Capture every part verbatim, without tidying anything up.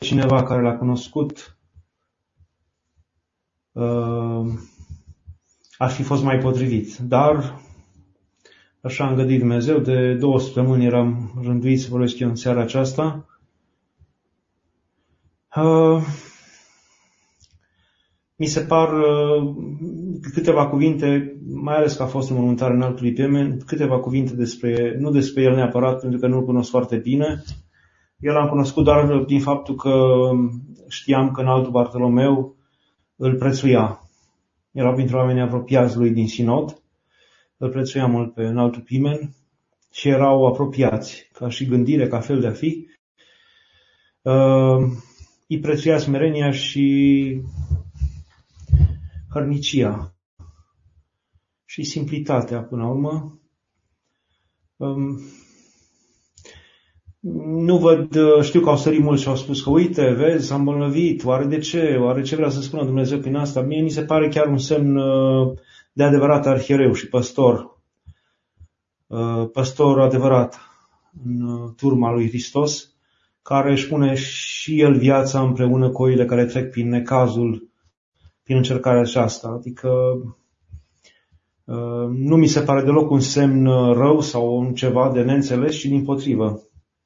cineva care l-a cunoscut, ar fi fost mai potrivit. Dar, așa a îngăduit Dumnezeu, de două săptămâni eram rânduit să vorbesc eu în seara aceasta. Mi se par câteva cuvinte, mai ales că a fost înmormântare în Înaltului Pimen, câteva cuvinte despre, nu despre el neapărat, pentru că nu-l cunosc foarte bine. Eu l-am cunoscut doar din faptul că știam că Înaltul Bartolomeu îl prețuia. Erau printre oamenii apropiați lui din sinod, îl prețuia mult pe Înaltul Pimen și erau apropiați, ca și gândire, ca fel de a fi. Îi prețuia smerenia și hărnicia și simplitatea până la urmă. Nu văd, știu că au sărit mulți și au spus că uite, vezi, s-a îmbolnăvit, oare de ce? Oare ce vrea să spună Dumnezeu prin asta? Mie mi se pare chiar un semn de adevărat arhiereu și păstor. Păstor adevărat în turma lui Hristos, care își pune și el viața împreună cu oile care trec prin necazul, prin încercarea aceasta. Adică nu mi se pare deloc un semn rău sau ceva de neînțeles, ci dimpotrivă.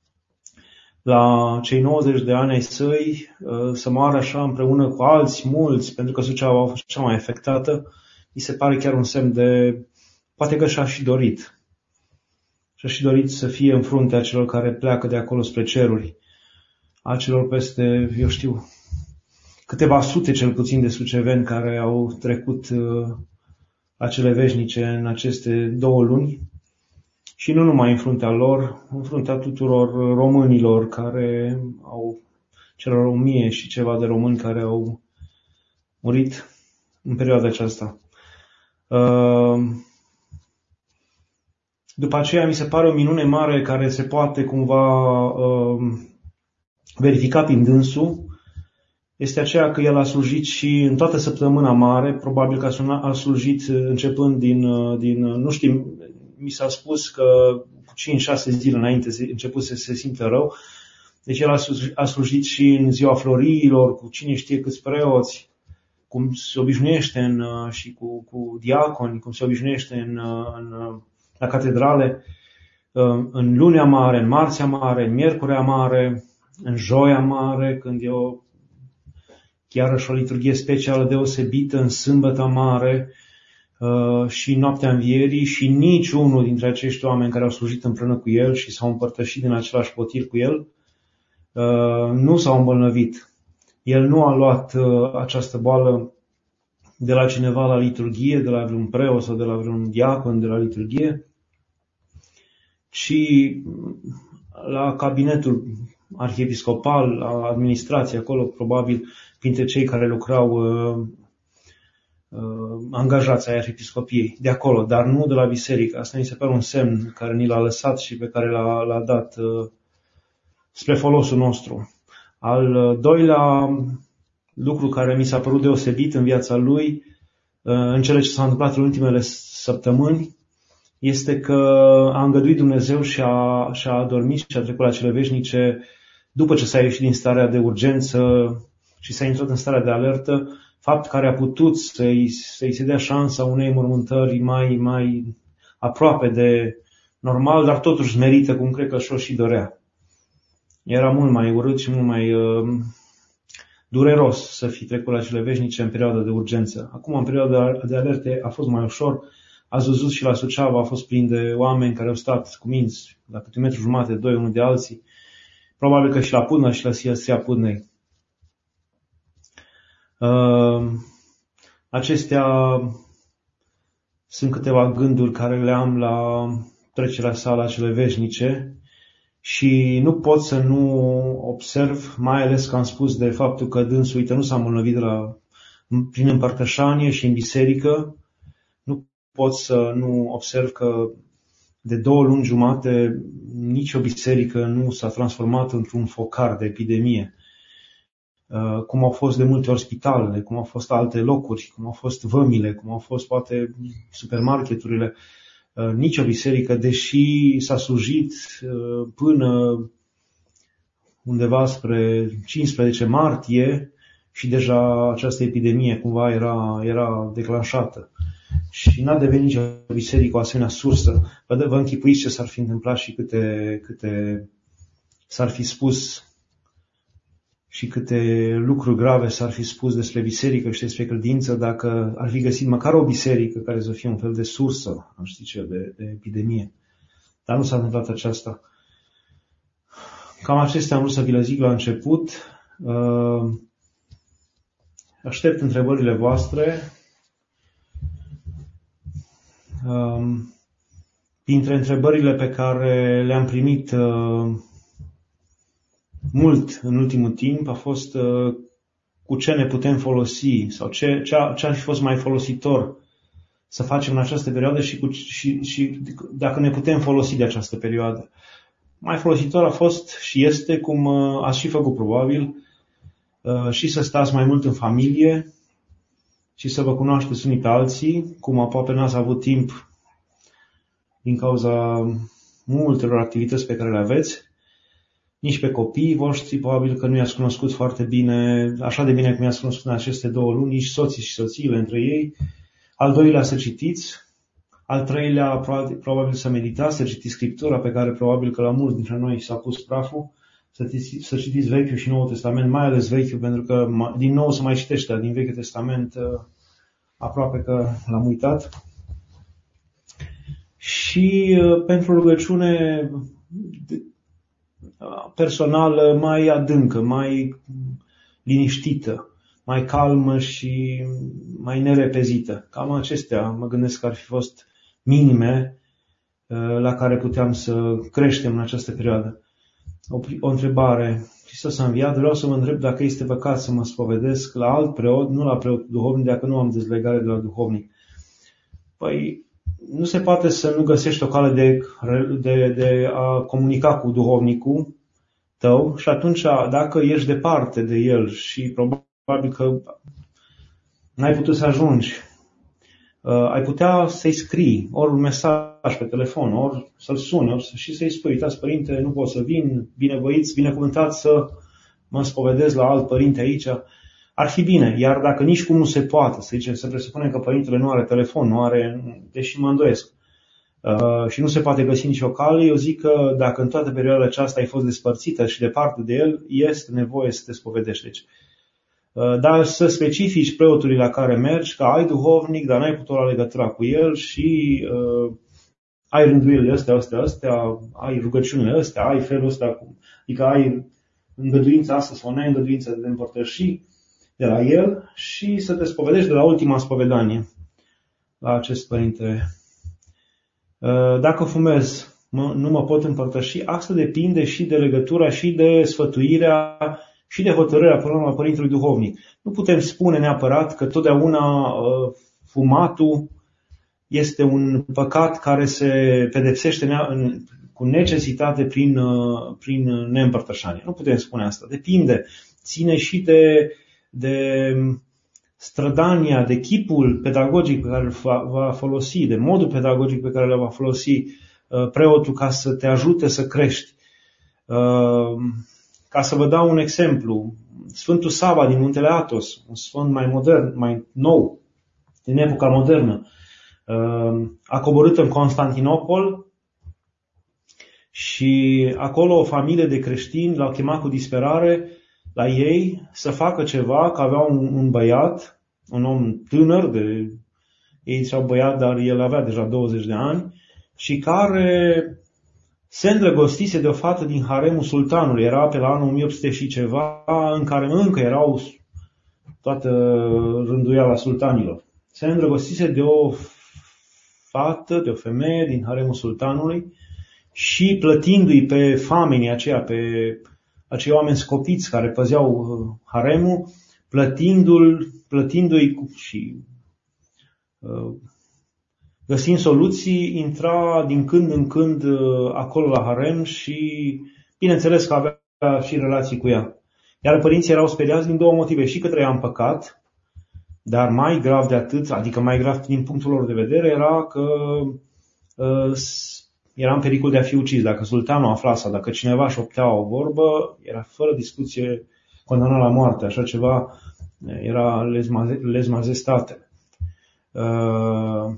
La cei nouăzeci de ani ai săi, să moară așa împreună cu alți mulți, pentru că Suceava a fost cea mai afectată, mi se pare chiar un semn de, poate că și-a și dorit. Și-a și dorit să fie în fruntea celor care pleacă de acolo spre ceruri. A celor peste, eu știu, câteva sute cel puțin de suceveni care au trecut la cele veșnice în aceste două luni. Și nu numai în fruntea lor, în fruntea tuturor românilor care au, celor o mie și ceva de români care au murit în perioada aceasta. După aceea mi se pare o minune mare care se poate cumva verifica prin dânsul, este aceea că el a slujit și în toată săptămâna mare, probabil că a slujit începând din, din nu știm, mi s-a spus că cu cinci șase zile înainte a început să se simtă rău. Deci el a slujit și în ziua floriilor, cu cine știe câți preoți, cum se obișnuiește în, și cu, cu diaconi, cum se obișnuiește în, în, la catedrale, în lunea mare, în marțea mare, în miercurea mare, în joia mare, când e o, chiar și o liturghie specială deosebită, în sâmbătă mare, și noaptea învierii, și niciunul dintre acești oameni care au slujit împreună cu el și s-au împărtășit din același potir cu el nu s-au îmbolnăvit. El nu a luat această boală de la cineva la liturghie, de la vreun preot sau de la vreun diacon de la liturghie, ci la cabinetul arhiepiscopal, la administrație acolo, probabil printre cei care lucrau angajați ai arhiepiscopiei de acolo, dar nu de la biserică. Asta mi se pare un semn care ni l-a lăsat și pe care l-a, l-a dat uh, spre folosul nostru. Al doilea lucru care mi s-a părut deosebit în viața lui, uh, în cele ce s-a întâmplat în ultimele săptămâni, este că a îngăduit Dumnezeu și a, și a adormit și a trecut la cele veșnice după ce s-a ieșit din starea de urgență și s-a intrat în starea de alertă, fapt care a putut să-i, să-i se dea șansa unei mormântări mai, mai aproape de normal, dar totuși merită, cum cred că și-o și dorea. Era mult mai urât și mult mai uh, dureros să fi trecut la cele veșnice în perioada de urgență. Acum, în perioada de alerte, a fost mai ușor. Ați văzut și la Suceava a fost plin de oameni care au stat cu minți la câte un metru jumate, doi, unul de alții. Probabil că și la Pudna și la Sia Pudnei. Uh, acestea sunt câteva gânduri care le am la trecerea sa la cele veșnice și nu pot să nu observ, mai ales că am spus de faptul că dânsul, uite, nu s-a îmbolnăvit la, prin împărtășanie și în biserică. Nu pot să nu observ că de două luni jumate nicio biserică nu s-a transformat într-un focar de epidemie. Cum au fost de multe ori spitalele, cum au fost alte locuri, cum au fost vămile, cum au fost poate supermarketurile. Nici o biserică, deși s-a slujit până undeva spre cincisprezece martie și deja această epidemie cumva era, era declanșată. Și n-a devenit nicio biserică o asemenea sursă. Vă, vă închipuiți ce s-ar fi întâmplat și câte, câte s-ar fi spus și câte lucruri grave s-ar fi spus despre biserică și despre credință dacă ar fi găsit măcar o biserică care să fie un fel de sursă, nu știu ce, de, de epidemie. Dar nu s-a întâmplat aceasta. Cam acestea am vrut să vi le zic la început. Aștept întrebările voastre. Dintre întrebările pe care le-am primit mult în ultimul timp a fost cu ce ne putem folosi sau ce, ce, ce ar fi fost mai folositor să facem în această perioadă și, cu, și, și dacă ne putem folosi de această perioadă. Mai folositor a fost și este, cum ați și făcut probabil, și să stați mai mult în familie și să vă cunoașteți unii pe alții, cum aproape n-ați avut timp din cauza multelor activități pe care le aveți. Nici pe copiii voștri, probabil că nu i-ați cunoscut foarte bine, așa de bine cum i-ați cunoscut în aceste două luni, nici soții și soțiile între ei. Al doilea, să citiți. Al treilea, probabil să meditați, să citiți Scriptura, pe care probabil că la mulți dintre noi s-a pus praful. Să, să citiți Vechiul și Noul Testament, mai ales Vechiul, pentru că din nou se mai citește din Vechiul Testament, aproape că l-am uitat. Și pentru rugăciune personală mai adâncă, mai liniștită, mai calmă și mai nerepezită. Cam acestea mă gândesc că ar fi fost minime la care puteam să creștem în această perioadă. O, o întrebare. Hristos s-a înviat. Vreau să vă întreb dacă este păcat să mă spovedesc la alt preot, nu la preot duhovnic, dacă nu am dezlegare de la duhovnic. Păi, nu se poate să nu găsești o cale de, de, de a comunica cu duhovnicul tău și atunci, dacă ești departe de el și probabil că n-ai putut să ajungi, uh, ai putea să-i scrii ori un mesaj pe telefon, ori să-l suni, ori și să-i spui: uitați, părinte, nu pot să vin, binevoiți, binecuvântați să mă spovedez la alt părinte aici. Ar fi bine, iar dacă nici cum nu se poate, să zicem, să presupune că părintele nu are telefon, nu are, deși mă îndoiesc, uh, și nu se poate găsi nicio cale, eu zic că dacă în toată perioada aceasta ai fost despărțită și departe de el, este nevoie să te spovedești. Deci, uh, dar să specifici preotului la care mergi, că ai duhovnic, dar n-ai putut la legătura cu el și uh, ai rânduielile astea, astea, astea, ai rugăciunile astea, ai felul ăsta, adică ai îngăduința asta sau n-ai îngăduința de te împărtăși de la el și să te spovedești de la ultima spovedanie la acest părinte. Dacă fumez, mă, nu mă pot împărtăși, asta depinde și de legătura, și de sfătuirea, și de hotărârea până la părintelui duhovnic. Nu putem spune neapărat că totdeauna fumatul este un păcat care se pedepsește cu necesitate prin, prin neîmpărtășanie. Nu putem spune asta. Depinde. Ține și de de strădania, de chipul pedagogic pe care îl va folosi, de modul pedagogic pe care îl va folosi preotul ca să te ajute să crești. Ca să vă dau un exemplu, Sfântul Sava din Muntele Athos, un sfânt mai modern, mai nou, din epoca modernă, a coborât în Constantinopol și acolo o familie de creștini l-au chemat cu disperare la ei să facă ceva, că avea un, un băiat, un om tânăr, de, ei ziceau băiat, dar el avea deja douăzeci de ani, și care se îndrăgostise de o fată din haremul sultanului. Era pe la anul o mie opt sute și ceva, în care încă erau toată rânduiala sultanilor. Se îndrăgostise de o fată, de o femeie din haremul sultanului și plătindu-i pe famenii aceia, pe acei oameni scopiți care păzeau haremul, plătindu-l, plătindu-i și uh, găsind soluții, intra din când în când uh, acolo la harem și bineînțeles că avea și relații cu ea. Iar părinții erau speriați din două motive: și că trăia în păcat, dar mai grav de atât, adică mai grav din punctul lor de vedere, era că uh, era în pericol de a fi ucis. Dacă sultanul afla asta, dacă cineva șoptea o vorbă, era fără discuție condamnat la moarte. Așa ceva era lez majestate. Uh,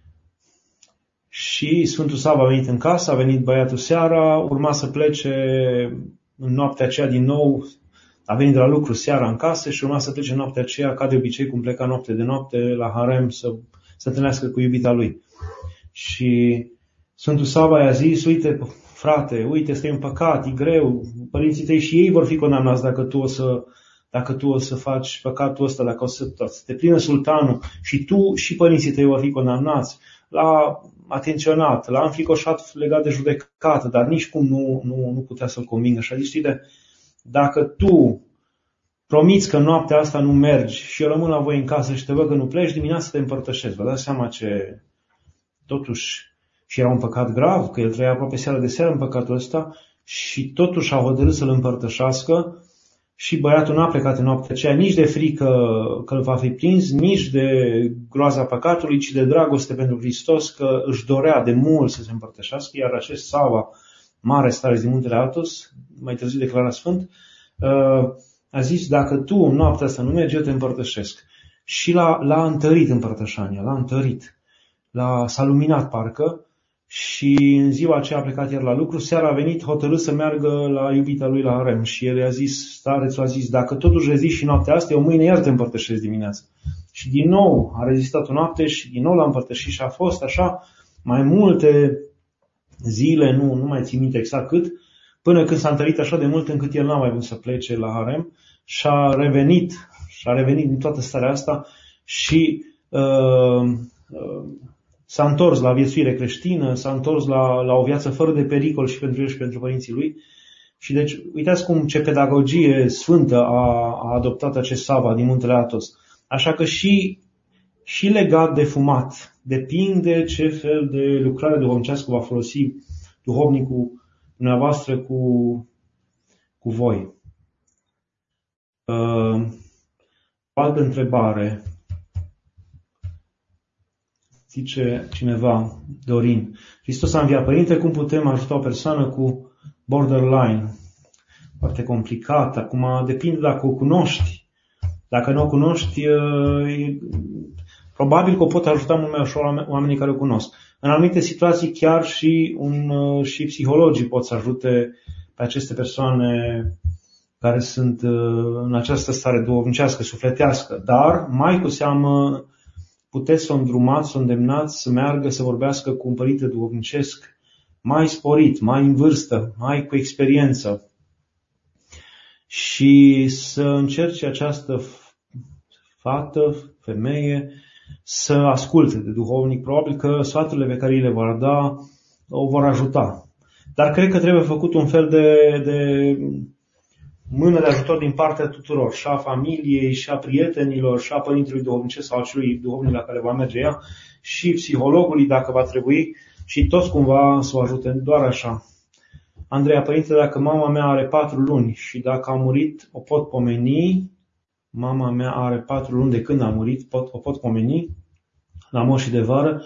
și Sfântul Sava a venit în casă, a venit băiatul seara, urma să plece în noaptea aceea din nou, a venit de la lucru seara în casă și urma să plece în noaptea aceea, ca de obicei, cum pleca noapte de noapte la harem să se întâlnească cu iubita lui. Și Sfântul Sava i-a zis, uite, frate, uite, este un păcat, e greu, părinții tăi și ei vor fi condamnați dacă tu o să, dacă tu o să faci păcatul ăsta, dacă o să, să te plină sultanul și tu și părinții tăi vor fi condamnați. L-a atenționat, l-a înfricoșat legat de judecată, dar nici cum nu, nu, nu putea să-l convingă. Și a zis, uite, dacă tu promiți că noaptea asta nu mergi și eu rămân la voi în casă și te văd că nu pleci, dimineața te împărtășesc. Vă dați seama ce, totuși, și era un păcat grav, că el trăia aproape seara de seară în păcatul ăsta și totuși a hotărât să-l împărtășească și băiatul n-a plecat în noaptea aceea nici de frică că îl va fi prins, nici de groaza păcatului, ci de dragoste pentru Hristos, că își dorea de mult să se împărtășească, iar acest Sava, mare stareț din muntele Athos, mai târziu declarat sfânt, a zis, dacă tu în noaptea asta nu mergi, eu te împărtășesc. Și l-a, l-a întărit împărtășania, l-a întărit, l-a, s-a luminat parcă și în ziua aceea a plecat iar la lucru, seara a venit hotărât să meargă la iubita lui la harem și el i-a zis, starețul a zis, dacă totuși rezisti și noaptea asta, eu mâine iar te împărtășesc dimineața. Și din nou a rezistat o noapte și din nou l-a împărtășit și a fost așa mai multe zile, nu, nu mai țin minte exact cât, până când s-a întărit așa de mult încât el n-a mai vrut să plece la harem și a revenit, și a revenit din toată starea asta și uh, uh, s-a întors la viețuire creștină, s-a întors la, la o viață fără de pericol și pentru el și pentru părinții lui. Și deci, uitați cum ce pedagogie sfântă a, a adoptat acest Sava din muntele Athos. Așa că și, și legat de fumat, depinde ce fel de lucrare duhovnicească va folosi duhovnicul dumneavoastră cu, cu voi. Uh, o altă întrebare. Zice cineva, Dorin, Hristos a înviat. Părinte, cum putem ajuta o persoană cu borderline? Foarte complicat. Acum depinde dacă o cunoști. Dacă nu o cunoști, probabil că o pot ajuta mult mai ușor oamenii care o cunosc. În anumite situații chiar și, un, și psihologii pot să ajute pe aceste persoane care sunt în această stare duhovnicească, sufletească. Dar, mai cu seamă, puteți să o îndrumați, să o îndemnați să meargă, să vorbească cu un părinte duhovnicesc mai sporit, mai în vârstă, mai cu experiență și să încerce această fată, femeie, să asculte de duhovnic. Probabil că sfaturile pe care îi le vor da o vor ajuta. Dar cred că trebuie făcut un fel de, de mână de ajutor din partea tuturor, și a familiei, și a prietenilor, și a părintelui duhovnicesc sau acelui duhovnic la care va merge ea, și psihologului dacă va trebui, și toți cumva să o ajute, doar așa. Andreea, părinte, dacă mama mea are patru luni și dacă a murit, o pot pomeni. Mama mea are patru luni de când a murit, pot, o pot pomeni la moșii de vară.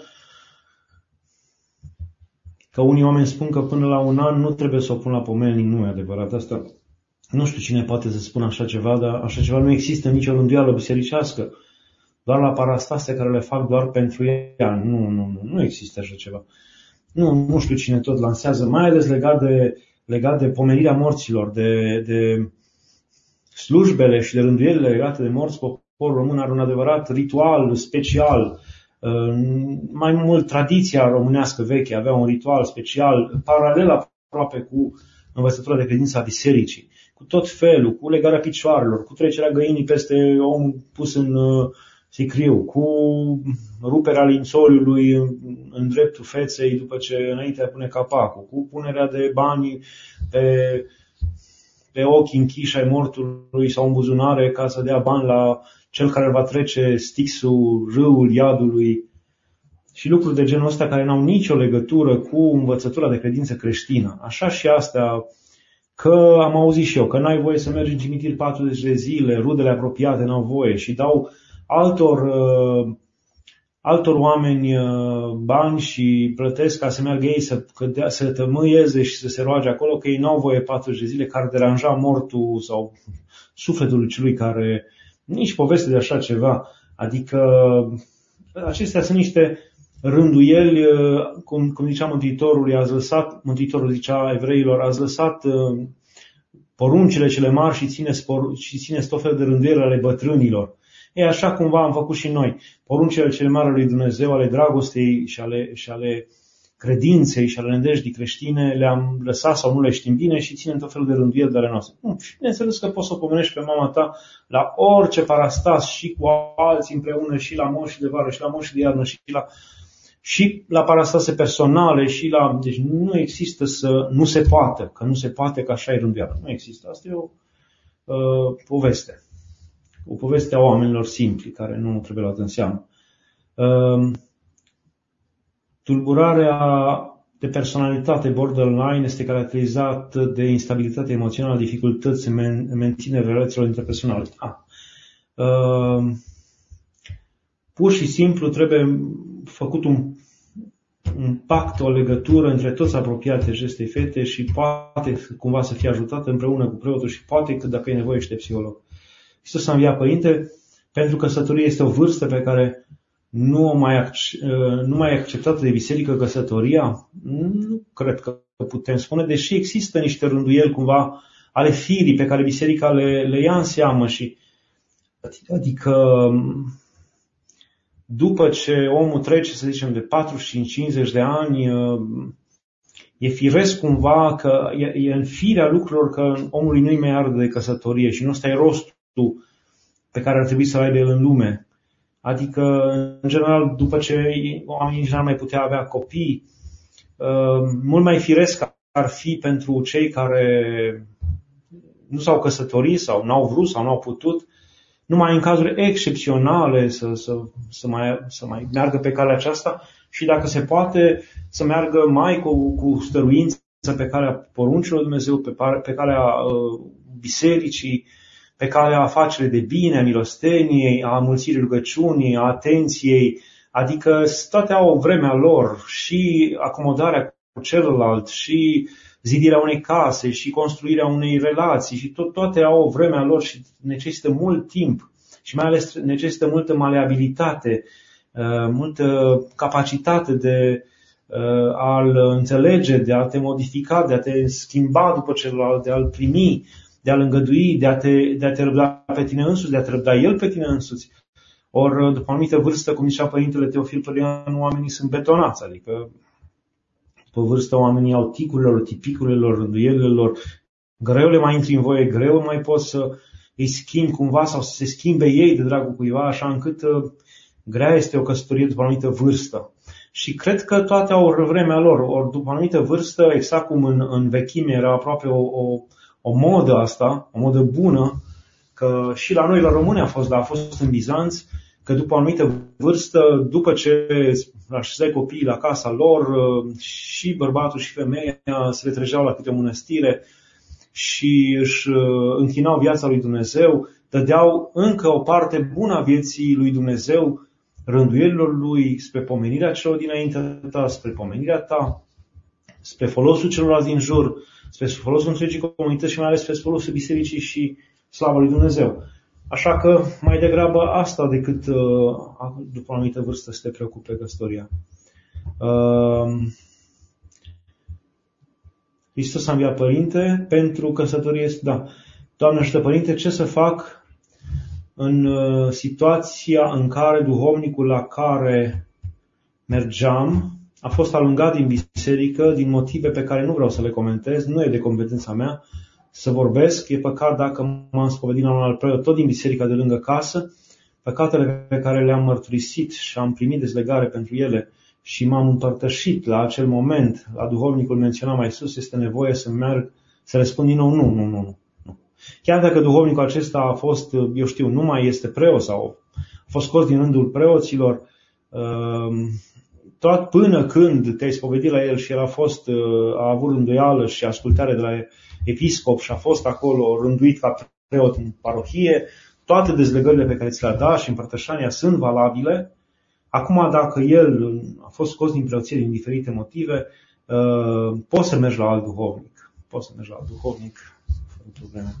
Că unii oameni spun că până la un an nu trebuie să o pun la pomelnic, nu e adevărat asta. Nu știu cine poate să spună așa ceva, dar așa ceva nu există în nicio rânduială bisericească. Doar la parastase care le fac doar pentru ea. Nu, nu, nu, nu există așa ceva. Nu, nu știu cine tot lansează, mai ales legat de, legat de pomenirea morților, de, de slujbele și de rânduielile legate de morți. Poporul român are un adevărat ritual special. Mai mult, tradiția românească veche avea un ritual special, paralel aproape cu învățătura de credință a bisericii, cu tot felul, cu legarea picioarelor, cu trecerea găinii peste om pus în sicriu, cu ruperea lințoliului în, în dreptul feței după ce înainte de a pune capacul, cu punerea de bani pe, pe ochii închiși ai mortului sau în buzunare ca să dea bani la cel care va trece stixul, râul iadului și lucruri de genul ăsta care n-au nicio legătură cu învățătura de credință creștină. Așa și astea, că am auzit și eu, că n-ai voie să mergi în cimitir patruzeci de zile, rudele apropiate n-au voie și dau altor, altor oameni bani și plătesc ca să meargă ei să, cădea, să tămâieze și să se roage acolo, că ei n-au voie patruzeci de zile, care deranja mortul sau sufletul celui care... Nici poveste de așa ceva. Adică acestea sunt niște rânduieli, cum, cum zicea Mântuitorul, ați lăsat, Mântuitorul zicea evreilor, ați lăsat poruncile cele mari și țineți, și țineți tot felul de rânduieli ale bătrânilor. E așa cumva am făcut și noi. Poruncile cele mari ale lui Dumnezeu, ale dragostei și ale, și ale credinței și ale nădejdii creștine, le-am lăsat sau nu le știm bine și ținem tot felul de rânduieli de ale noastre. Nu, și bineînțeles că poți să o pomenești pe mama ta la orice parastas și cu alții împreună, și la moși de vară, și la moși de iarnă, și la, și la parastase personale, și la... Deci nu există să... Nu se poate, că nu se poate, că așa e rânduială. Nu există. Asta e o uh, poveste. O poveste a oamenilor simpli, care nu trebuie luată în seamă. Uh, tulburarea de personalitate borderline este caracterizată de instabilitate emoțională, dificultăți în menținerea relațiilor interpersonale. Ah. Uh, pur și simplu trebuie făcut un, un pact, o legătură între toți apropiații acestei fete și poate cumva să fie ajutată împreună cu preotul și poate că dacă e nevoie și de psiholog. Hristos a înviat, Părinte, pentru că căsătoria este o vârstă pe care nu, o mai, nu mai e acceptată de biserică căsătoria. Nu cred că putem spune, deși există niște rânduieli cumva ale firii pe care biserica le, le ia în seamă. Și, adică după ce omul trece, să zicem, de patruzeci și cincizeci de ani, e firesc cumva că e, e în firea lucrurilor că omului nu-i mai arde de căsătorie și nu ăsta e rostul pe care ar trebui să-l aibă el în lume. Adică, în general, după ce oamenii nici n-ar mai putea avea copii, mult mai firesc ar fi pentru cei care nu s-au căsătorit sau n-au vrut sau n-au putut, numai în cazuri excepționale să, să, să, mai, să mai meargă pe calea aceasta și dacă se poate să meargă mai cu, cu stăruință pe calea poruncilor Dumnezeu, pe, pe calea uh, bisericii, pe calea afacerii de bine, a milosteniei, a mulțirii rugăciunii, a atenției, adică toate au o vreme a lor, și acomodarea cu celălalt, și zidirea unei case, și construirea unei relații, și tot, toate au o vreme a lor și necesită mult timp și mai ales necesită multă maleabilitate, multă capacitate de a-l înțelege, de a te modifica, de a te schimba după celălalt, de a-l primi, de a-l îngădui, de a te, de a te răbda pe tine însuți, de a te răbda el pe tine însuți. Ori, după o anumită vârstă, cum zicea Părintele Teofil Pălian, oamenii sunt betonați, adică după vârstă oamenii au ticurile lor, tipicurile lor, rânduielile lor, greu le mai intri în voie, greu mai poți să îi schimbi cumva sau să se schimbe ei de dragul cuiva, așa încât grea este o căsătorie după o anumită vârstă. Și cred că toate au vremea lor, ori după o anumită vârstă, exact cum în, în vechime era aproape o, o O modă asta, o modă bună, că și la noi, la români a fost, dar a fost în Bizanț, că după o anumită vârstă, după ce așezai copiii la casa lor, și bărbatul și femeia se retrăgeau la câte o mănăstire și își închinau viața lui Dumnezeu, dădeau încă o parte bună a vieții lui Dumnezeu, rânduielilor lui, spre pomenirea celor dinaintea ta, spre pomenirea ta, spre folosul celorlalți din jur, spre folosul întregii comunități și mai ales spre folosul bisericii și slavă lui Dumnezeu. Așa că mai degrabă asta decât după o anumită vârstă să te preocupe căsătoria. Hristos a înviat, Părinte, pentru căsătorie. Da. Doamne ajută, Părinte, ce să fac în situația în care duhovnicul la care mergeam a fost alungat din biserică din motive pe care nu vreau să le comentez, nu e de competența mea să vorbesc. E păcat dacă m-am spovedit la un alt preot tot din biserica de lângă casă, păcatele pe care le-am mărturisit și am primit dezlegare pentru ele și m-am împărtășit la acel moment, la duhovnicul menționat mai sus, este nevoie să merg, să răspund din nou, nu, nu, nu, nu. Chiar dacă duhovnicul acesta a fost, eu știu, nu mai este preot sau a fost scos din rândul preoților, tot până când te-ai spovedit la el și el a fost, a avut rânduială și ascultare de la episcop și a fost acolo rânduit ca preot în parohie, toate dezlegările pe care ți le-a dat și împărtășania sunt valabile, Acum, dacă el a fost scos din preoție din diferite motive, poți să mergi la alt duhovnic. Poți să mergi la alt duhovnic fără probleme.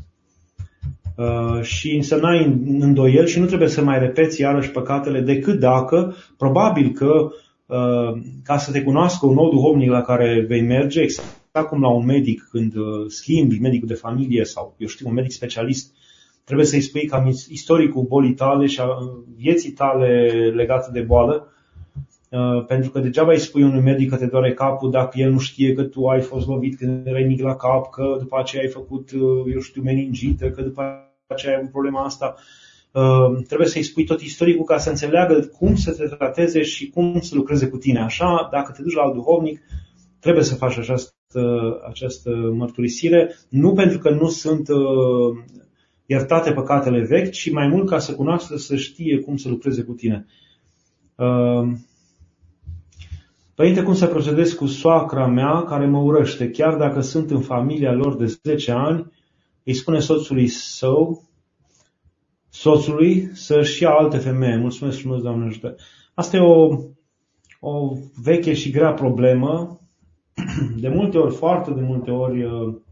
Și să n-ai îndoieli și nu trebuie să mai repeți iarăși păcatele decât dacă, probabil că ca să te cunoască un nou duhovnic la care vei merge, exact cum la un medic când schimbi medicul de familie sau, eu știu, un medic specialist, trebuie să-i spui cam istoricul bolii tale și a vieții tale legate de boală, pentru că degeaba îi spui unui medic că te doare capul dacă el nu știe că tu ai fost lovit când erai mic la cap, că după aceea ai făcut, eu știu, meningită, că după aceea ai avut problema asta. Trebuie să-i spui tot istoricul ca să înțeleagă cum să te trateze și cum să lucreze cu tine. Așa, dacă te duci la alt duhovnic, trebuie să faci această, această mărturisire, nu pentru că nu sunt iertate păcatele vechi, ci mai mult ca să cunoască, să știe cum să lucreze cu tine. Părinte, cum să procedez cu soacra mea care mă urăște, chiar dacă sunt în familia lor de zece ani, îi spune soțului său, soțului să-și ia alte femei. Mulțumesc frumos, Doamne ajută. Asta e o, o veche și grea problemă. De multe ori, foarte de multe ori,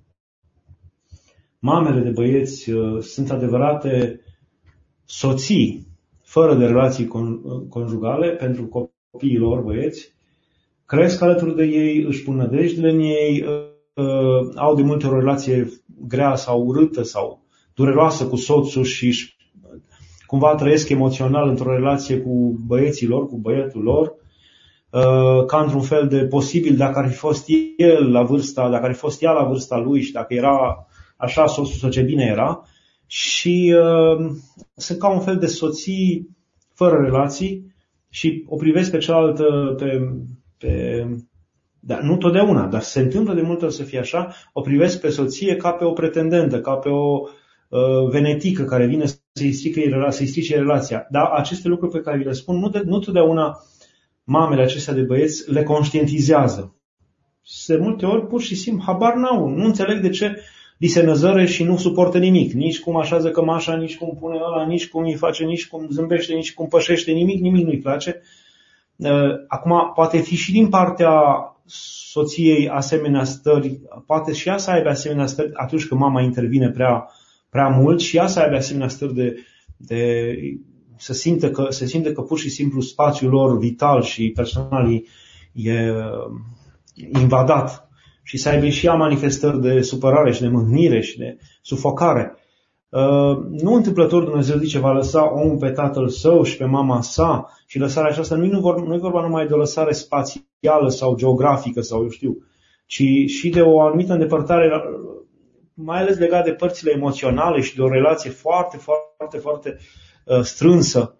mamele de băieți sunt adevărate soții fără de relații conjugale pentru copiii lor băieți, cresc alături de ei, își pun nădejdile în ei, au de multe ori o relație grea sau urâtă sau dureroasă cu soțul și cumva trăiesc emoțional într-o relație cu băieții lor, cu băietul lor, ca într-un fel de posibil dacă ar fi fost el la vârsta, dacă ar fi fost ea la vârsta lui și dacă era așa soțul sau ce bine era, și uh, sunt ca un fel de soții fără relații și o privesc pe cealaltă, pe, pe, da, nu totdeauna, dar se întâmplă de multe ori să fie așa, o privesc pe soție ca pe o pretendentă, ca pe o uh, venetică care vine să-i strice, să-i strice relația. Dar aceste lucruri pe care vi le spun, nu, de, nu totdeauna mamele acestea de băieți le conștientizează. De multe ori pur și simplu habar n-au, nu înțeleg de ce li se năzăre și nu suportă nimic. Nici cum așează cămașa, nici cum pune ăla, nici cum îi face, nici cum zâmbește, nici cum pășește, nimic, nimic nu-i place. Acum, poate fi și din partea soției asemenea stări, poate și ea să aibă asemenea stări atunci când mama intervine prea, prea mult și ea să aibă asemenea stări de, de să simtă că, să simtă că pur și simplu spațiul lor vital și personal e invadat. Și să aibă și ea manifestări de supărare și de mâhnire și de sufocare. Nu întâmplător Dumnezeu zice va lăsa omul pe tatăl său și pe mama sa și lăsarea aceasta nu e vorba numai de o lăsare spațială sau geografică sau eu știu, ci și de o anumită îndepărtare, mai ales legat de părțile emoționale și de o relație foarte, foarte, foarte strânsă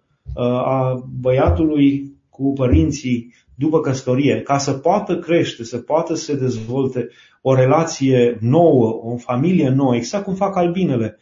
a băiatului cu părinții după căsătorie, ca să poată crește, să poată să se dezvolte o relație nouă, o familie nouă, exact cum fac albinele.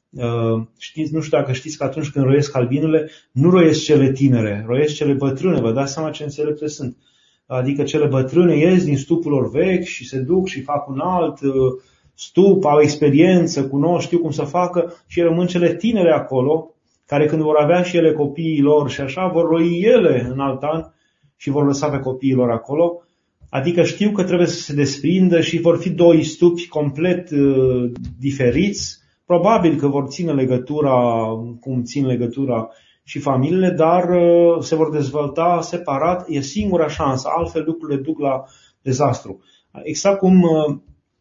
Știți, nu știu dacă știți că atunci când roiesc albinele, nu roiesc cele tinere, roiesc cele bătrâne, vă dați seama ce înțelepte sunt. Adică cele bătrâne ies din stupul lor vechi și se duc și fac un alt stup, au experiență, cunosc, știu cum să facă și rămân cele tinere acolo, care când vor avea și ele copiii lor și așa, vor roi ele în alt an și vor lăsa pe copiii lor acolo. Adică știu că trebuie să se desprindă și vor fi doi stupi complet uh, diferiți. Probabil că vor ține legătura cum țin legătura și familiile, dar uh, se vor dezvolta separat. E singura șansă, altfel lucrurile duc la dezastru. Exact cum uh,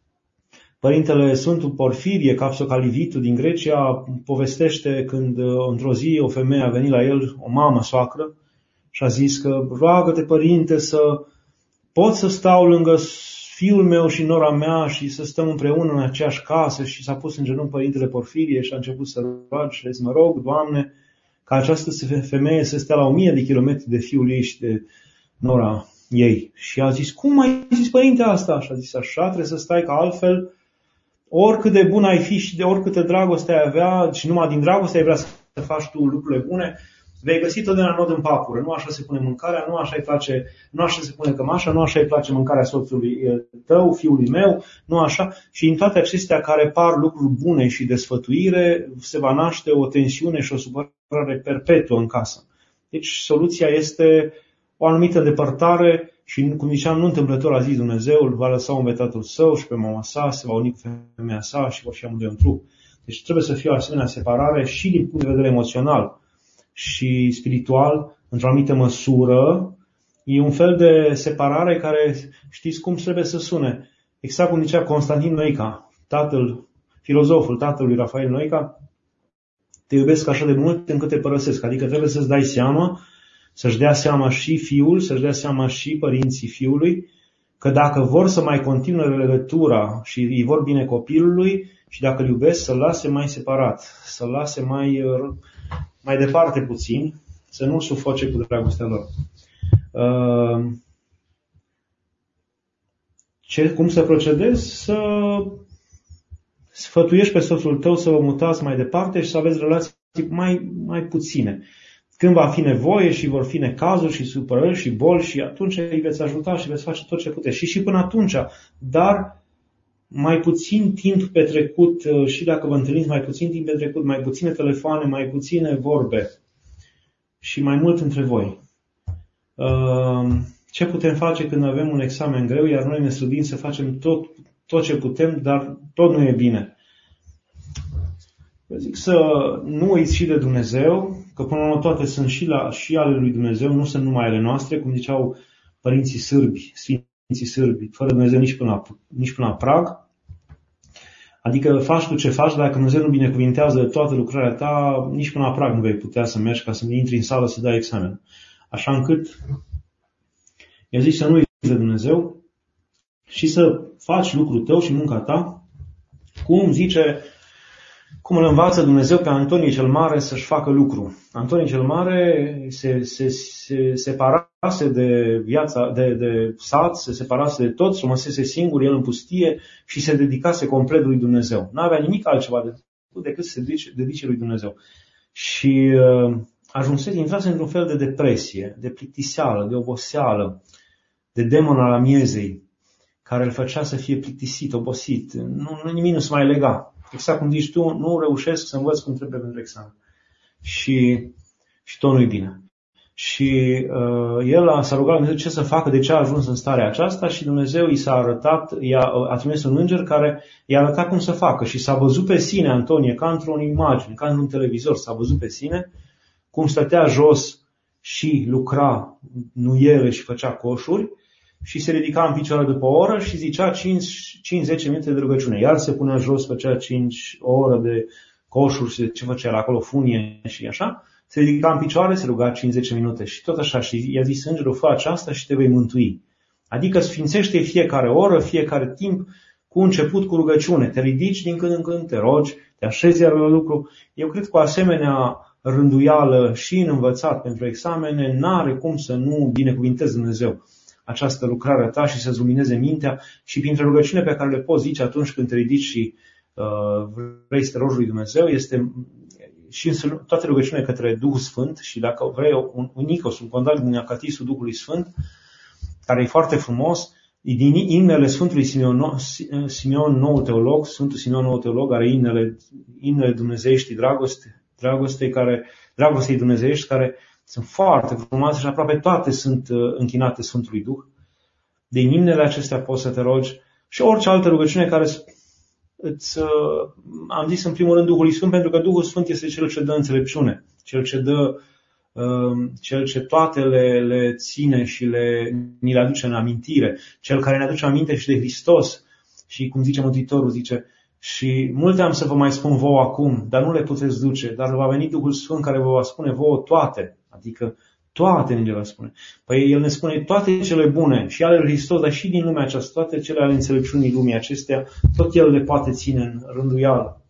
Părintele Sfântul Porfirie, Capsocalivitul din Grecia, povestește când uh, într-o zi o femeie a venit la el, o mamă soacră, și a zis că roagă-te, părinte, să pot să stau lângă fiul meu și nora mea și să stăm împreună în aceeași casă. Și s-a pus în genunchi Părintele Porfirie și a început să roage și a zis, mă rog, Doamne, ca această femeie să stea la o mie de kilometri de fiul ei și de nora ei. Și a zis, cum ai zis, părinte, asta? Și a zis, așa, trebuie să stai, că altfel, oricât de bun ai fi și de oricâtă dragoste ai avea, și numai din dragoste ai vrea să faci tu lucrurile bune, vei găsi totdeauna nod în papură. Nu așa se pune mâncarea, nu așa îi place, nu așa se pune cămașa, nu așa îi place mâncarea soțului tău, fiului meu, nu așa. Și în toate acestea care par lucruri bune și de sfătuire, se va naște o tensiune și o supărare perpetuă în casă. Deci soluția este o anumită depărtare și, cum ziceam, nu întâmplător a zis Dumnezeu, îl va lăsa un pe tatăl său și pe mama sa, se va uni cu femeia sa și vor fi amândoi un trup. Deci trebuie să fie o asemenea separare și din punct de vedere emoțional și spiritual, într-o anumită măsură. E un fel de separare care, știți cum trebuie să sune. Exact cum zicea Constantin Noica, tatăl, filozoful tatălui Rafael Noica, te iubesc așa de mult încât te părăsesc. Adică trebuie să-ți dai seama, să-și dea seama și fiul, să-și dea seama și părinții fiului, că dacă vor să mai continue legătura și îi vor bine copilului și dacă îl iubesc, să-l lase mai separat, să-l lase mai, mai departe puțin, să nu sufoce cu dragostea lor. Ce, cum să procedezi? Să sfătuiești pe soțul tău să vă mutați mai departe și să aveți relații mai, mai puține. Când va fi nevoie și vor fi necazuri și supărări și boli, și atunci îi veți ajuta și veți face tot ce puteți. Și și până atunci, dar mai puțin timp petrecut, și dacă vă întâlniți, mai puțin timp petrecut, mai puține telefoane, mai puține vorbe și mai mult între voi. Ce putem face când avem un examen greu, iar noi ne străduim să facem tot, tot ce putem, dar tot nu e bine? Eu zic să nu uiți și de Dumnezeu, că până la urmă toate sunt și, la, și ale lui Dumnezeu, nu sunt numai ale noastre, cum ziceau părinții sârbi, sfinții sârbi, fără Dumnezeu nici până la, nici până la prag. Adică faci tu ce faci, dacă Dumnezeu nu binecuvintează toată lucrarea ta, nici până la prag nu vei putea să mergi ca să intri în sală să dai examen. Așa încât eu zic să nu uiți de Dumnezeu și să faci lucrul tău și munca ta, cum zice, cum îl învață Dumnezeu pe Antonie cel Mare să-și facă lucru. Antonie cel Mare se, se, se separase de viața, de, de sat, se separase de tot, rămăsese singur, el în pustie și se dedicase complet lui Dumnezeu. N-avea nimic altceva de făcut decât să se dedice, dedice lui Dumnezeu. Și uh, ajunsese, intrase într-un fel de depresie, de plictiseală, de oboseală, de demon al amiezei, care îl făcea să fie plictisit, obosit. Nu, nu, nimic nu se mai lega. Exact cum zici tu, nu reușesc să învăț cum trebuie pentru examen. Și, și tot nu-i bine. Și uh, el a, s-a rugat Dumnezeu ce să facă, de ce a ajuns în starea aceasta și Dumnezeu i s-a arătat, i-a, a trimis un înger care i-a arătat cum să facă și s-a văzut pe sine, Antonie, ca într-o imagine, ca într-un televizor, s-a văzut pe sine cum stătea jos și lucra nuiele și făcea coșuri și se ridica în picioare după o oră și zicea cinci zece minute de rugăciune. Iar se punea jos, făcea cinci o oră de coșuri și ce făcea acolo, funie și așa. Se ridica în picioare, se ruga cinci zece minute și tot așa. Și i-a zis îngerul, fă aceasta și te vei mântui. Adică sfințește fiecare oră, fiecare timp, cu început cu rugăciune. Te ridici din când în când, te rogi, te așezi iar la lucru. Eu cred că o asemenea rânduială și în învățat pentru examene n-are cum să nu binecuvinteze Dumnezeu această lucrare a ta și să-ți lumineze mintea și printre rugăciune pe care le poți zice atunci când te ridici și uh, vrei să te rogi lui Dumnezeu, este și în toate rugăciunile către Duhul Sfânt și dacă vrei un unicos, un contact din Acatisul Duhului Sfânt, care e foarte frumos, din imnele Sfântului Simeon, Simeon Nou Teolog, Sfântul Simeon Nou Teolog are imnele, imnele dumnezeiești dragoste, dragostei care, dragostei dumnezeiești care sunt foarte frumoase și aproape toate sunt închinate Sfântului Duh. Din imnele acestea poți să te rogi și orice altă rugăciune care îți, am zis în primul rând Duhului Sfânt, pentru că Duhul Sfânt este Cel ce dă înțelepciune, Cel ce dă, Cel ce toate le, le ține și le, ni le aduce în amintire, Cel care ne aduce aminte și de Hristos. Și cum zice Mântuitorul, zice, și multe am să vă mai spun vouă acum, dar nu le puteți duce, dar va veni Duhul Sfânt care vă va spune vouă toate, adică toate ne va spune. Păi El ne spune toate cele bune și ale lui Hristos, dar și din lumea aceasta, toate cele ale înțelepciunii lumii acestea, tot El le poate ține în rânduială.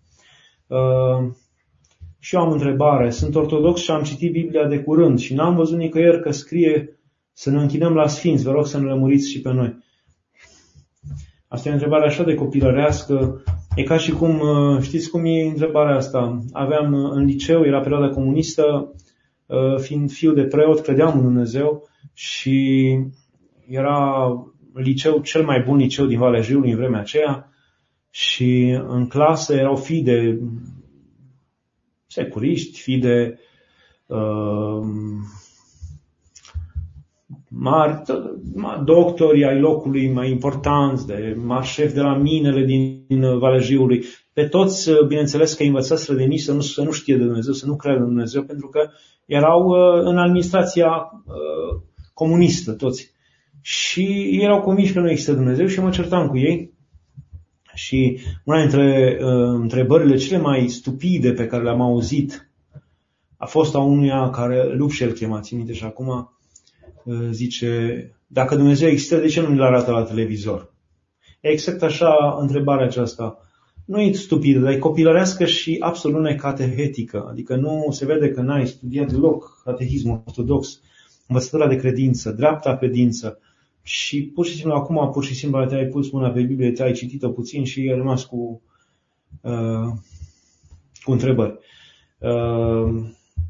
Uh, și eu am întrebare, sunt ortodox și am citit Biblia de curând și n-am văzut nicăieri că scrie să ne închinăm la sfinți, vă rog să ne lămuriți și pe noi. Asta e o întrebare așa de copilărească. E ca și cum, știți cum e întrebarea asta? Aveam în liceu, era perioada comunistă, fiind fiu de preot, credeam în Dumnezeu și era liceu, cel mai bun liceu din Valea Jiului în vremea aceea și în clasă erau fii de securiști, fii de uh, mari doctori ai locului mai importanți, de mari șefi de la minele din Valea Jiului, pe toți, bineînțeles că învățaseră de mici să nu, să nu știe de Dumnezeu, să nu creadă în Dumnezeu, pentru că erau în administrația comunistă toți. Și erau convinși că nu există Dumnezeu și mă certam cu ei. Și una dintre uh, întrebările cele mai stupide pe care le-am auzit a fost a unuia care, Lupșel chema, țin minte și acum, uh, zice, dacă Dumnezeu există, de ce nu mi-l arată la televizor? E exact așa întrebarea aceasta. Nu e stupidă, dar e copilărească și absolut necatehetică. Adică nu se vede că n-ai studiat deloc catehismul ortodox, învățătura de credință, dreapta credință. Și pur și simplu, acum, pur și simplu, te-ai pus mâna pe Biblie, te-ai citit-o puțin și ai rămas cu, uh, cu întrebări. Uh,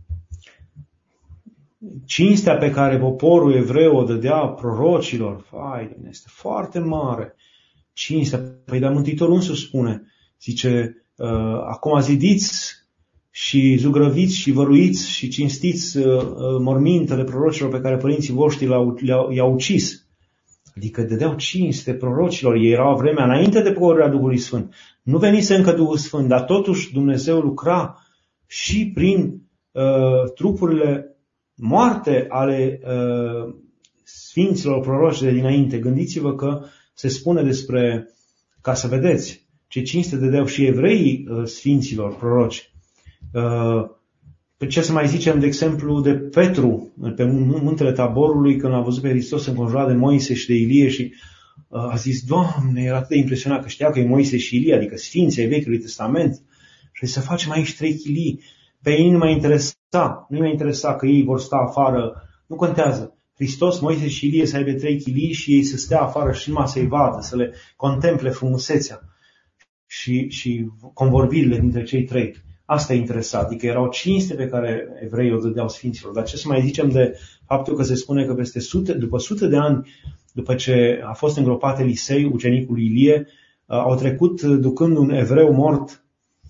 cinstea pe care poporul evreu o dădea prorocilor, fai, este foarte mare. Cinstea, păi dar Mântuitorul însuși spune, zice, uh, acum zidiți și zugrăviți și văruiți și cinstiți uh, mormintele prorocilor pe care părinții voștri le-au, le-au, i-au ucis. Adică dădeau cinste prorocilor, ei erau vremea înainte de pogorârea Duhului Sfânt. Nu venise încă Duhul Sfânt, dar totuși Dumnezeu lucra și prin uh, trupurile moarte ale uh, sfinților proroci de dinainte. Gândiți-vă că se spune despre, ca să vedeți, ce cinste dădeau și evreii uh, sfinților proroci. Uh, Pe ce să mai zicem, de exemplu, de Petru, pe muntele Taborului, când a văzut pe Hristos înconjurat de Moise și de Ilie și a zis, Doamne, era atât de impresionat că știa că e Moise și Ilie, adică sfinții ai Vechiului Testament, și să facem aici trei chilii. Pe ei nu mai interesa, nu mai interesa că ei vor sta afară, nu contează. Hristos, Moise și Ilie să aibă trei chilii și ei să stea afară și numai să-i vadă, să le contemple frumusețea și, și convorbirile dintre cei trei. Asta e interesant, adică era o cinste pe care evreii o dădeau sfinților. Dar ce să mai zicem de faptul că se spune că peste sute, după sute de ani, după ce a fost îngropat Elisei, ucenicul lui Ilie, au trecut ducând un evreu mort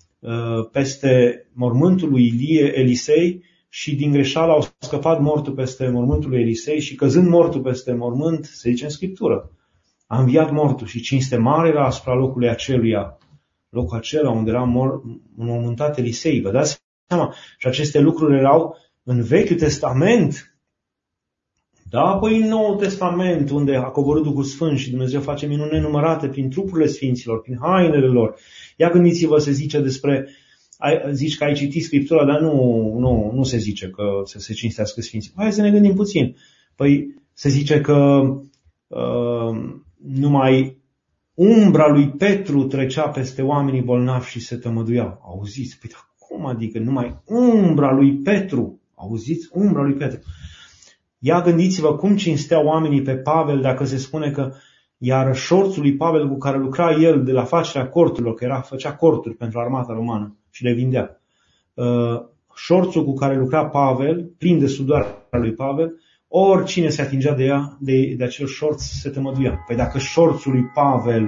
peste mormântul lui Ilie, Elisei, și din greșeală au scăpat mortul peste mormântul lui Elisei și căzând mortul peste mormânt, se zice în Scriptură, a înviat mortul și cinste mare era asupra locului aceluia. Locul acela unde era mormântat Elisei. Vă dați seama? Și aceste lucruri erau în Vechiul Testament. Da, apoi în Noul Testament, unde a coborât Duhul Sfânt și Dumnezeu face minuni nenumărate prin trupurile sfinților, prin hainele lor. Ia gândiți-vă, se zice despre, zici că ai citit Scriptura, dar nu, nu, nu se zice că să se cinstească sfinții. Hai să ne gândim puțin. Păi se zice că uh, numai umbra lui Petru trecea peste oamenii bolnavi și se tămăduiau. Auziți? Păi cum adică numai umbra lui Petru? Auziți? Umbra lui Petru. Ia gândiți-vă cum cinsteau oamenii pe Pavel dacă se spune că iar șorțul lui Pavel cu care lucra el de la facerea corturilor, că era, făcea corturi pentru armata romană și le vindea. Uh, șorțul cu care lucra Pavel, plin de sudoarea lui Pavel, oricine se atingea de ea, de, de acel șorț, se tămăduia. Păi dacă șorțul lui Pavel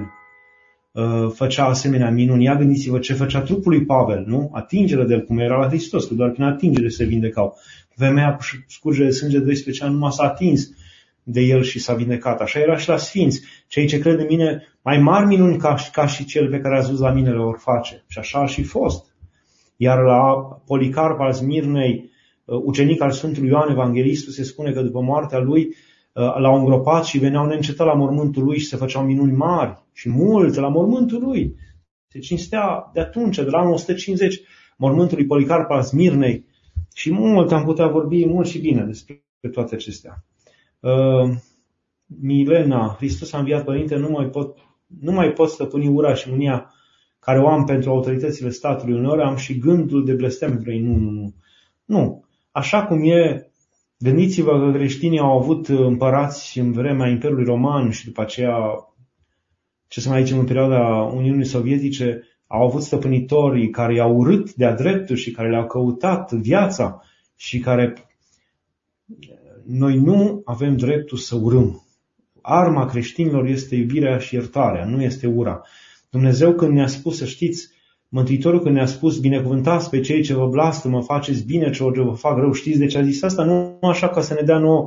uh, făcea asemenea minuni, ia gândiți-vă ce făcea trupul lui Pavel, nu? Atingere de el, cum era la Hristos, că doar prin atingere se vindecau. Femeia cu scurgere de sânge de doisprezece ani numai s-a atins de el și s-a vindecat. Așa era și la sfinți. Cei ce cred în mine, mai mari minuni ca, ca și cel pe care ați văzut la mine le vor face. Și așa a și fost. Iar la Policarp al Smirnei, ucenic al Sfântului Ioan Evanghelistul, se spune că după moartea lui l-au îngropat și veneau neîncetat la mormântul lui și se făceau minuni mari și multe la mormântul lui. Se cinstea de atunci, de la anul o sută cincizeci, mormântul lui Policarp al Smirnei. Și mult am putea vorbi, mult și bine despre toate acestea. Uh, Milena, Hristos a înviat, Părinte, nu mai pot, nu mai pot stăpâni ura și mânia care o am pentru autoritățile statului. Uneori am și gândul de blestem pentru ei. Nu, nu, nu. Nu. Așa cum e, gândiți-vă că creștinii au avut împărați în vremea Imperiului Roman și după aceea, ce să mai zicem, în perioada Uniunii Sovietice, au avut stăpânitori care i-au urât de-a dreptul și care le-au căutat viața și care noi nu avem dreptul să urâm. Arma creștinilor este iubirea și iertarea, nu este ura. Dumnezeu când ne-a spus, să știți, Mântuitorul când ne-a spus, binecuvântați pe cei ce vă blastămă, faceți bine celor ce vă fac rău, știți de ce a zis asta? Nu așa ca să ne dea nouă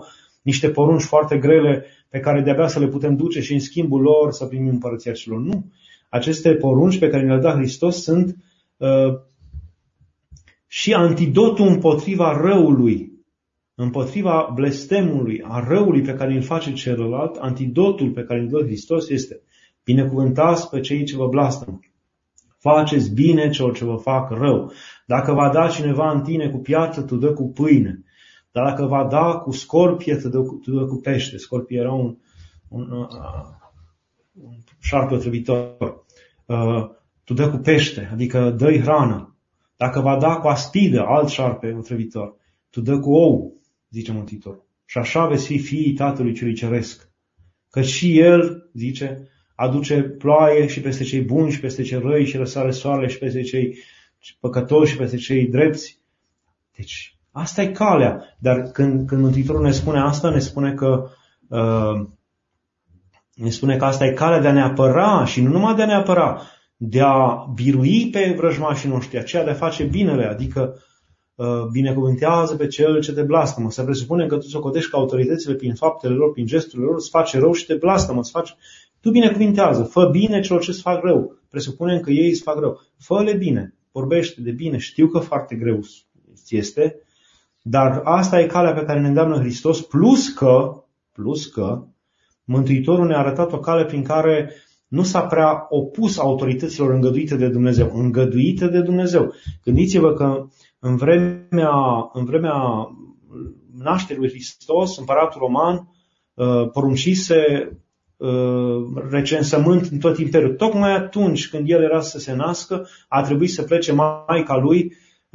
niște porunci foarte grele pe care de-abia să le putem duce și în schimbul lor să primim împărăția celor. Nu. Aceste porunci pe care le-a dat Hristos sunt uh, și antidotul împotriva răului, împotriva blestemului, a răului pe care îl face celălalt. Antidotul pe care îl dă Hristos este: binecuvântați pe cei ce vă blastămă, faceți bine celor ce vă fac rău. Dacă va da cineva în tine cu piatră, tu dă cu pâine. Dar dacă va da cu scorpie, tu dă cu, tu dă cu pește. Scorpie era un, un, uh, un șarpe otrăvitor. Uh, tu dă cu pește, adică dă-i hrană. Dacă va da cu aspidă, alt șarpe otrăvitor, tu dă cu ou, zice Mântuitorul. Și așa veți fi fiii Tatălui Celui Ceresc. Că și El, zice, aduce ploaie și peste cei buni și peste cei răi și răsare soarele și peste cei păcătoși și peste cei drepți. Deci, asta e calea. Dar când, când Mântuitorul ne spune asta, ne spune că uh, ne spune că asta e calea de a ne apăra și nu numai de a ne apăra, de a birui pe vrăjmașii noștri, aceea de a face binele, adică uh, binecuvântează pe cel ce te blastămă. Se presupune că tu socotești că autoritățile prin faptele lor, prin gesturile lor, îți face rău și te blastămă, îți face... Tu binecuvintează, fă bine celor ce îți fac rău. Presupunem că ei îți fac rău. Fă-le bine, vorbește de bine. Știu că foarte greu este, dar asta e calea pe care ne îndeamnă Hristos, plus că, plus că Mântuitorul ne-a arătat o cale prin care nu s-a prea opus autorităților îngăduite de Dumnezeu. Îngăduite de Dumnezeu. Gândiți-vă că în vremea, în vremea nașterii lui Hristos, împăratul roman poruncise recensământ în tot imperiul. Tocmai atunci când el era să se nască, a trebuit să plece maica lui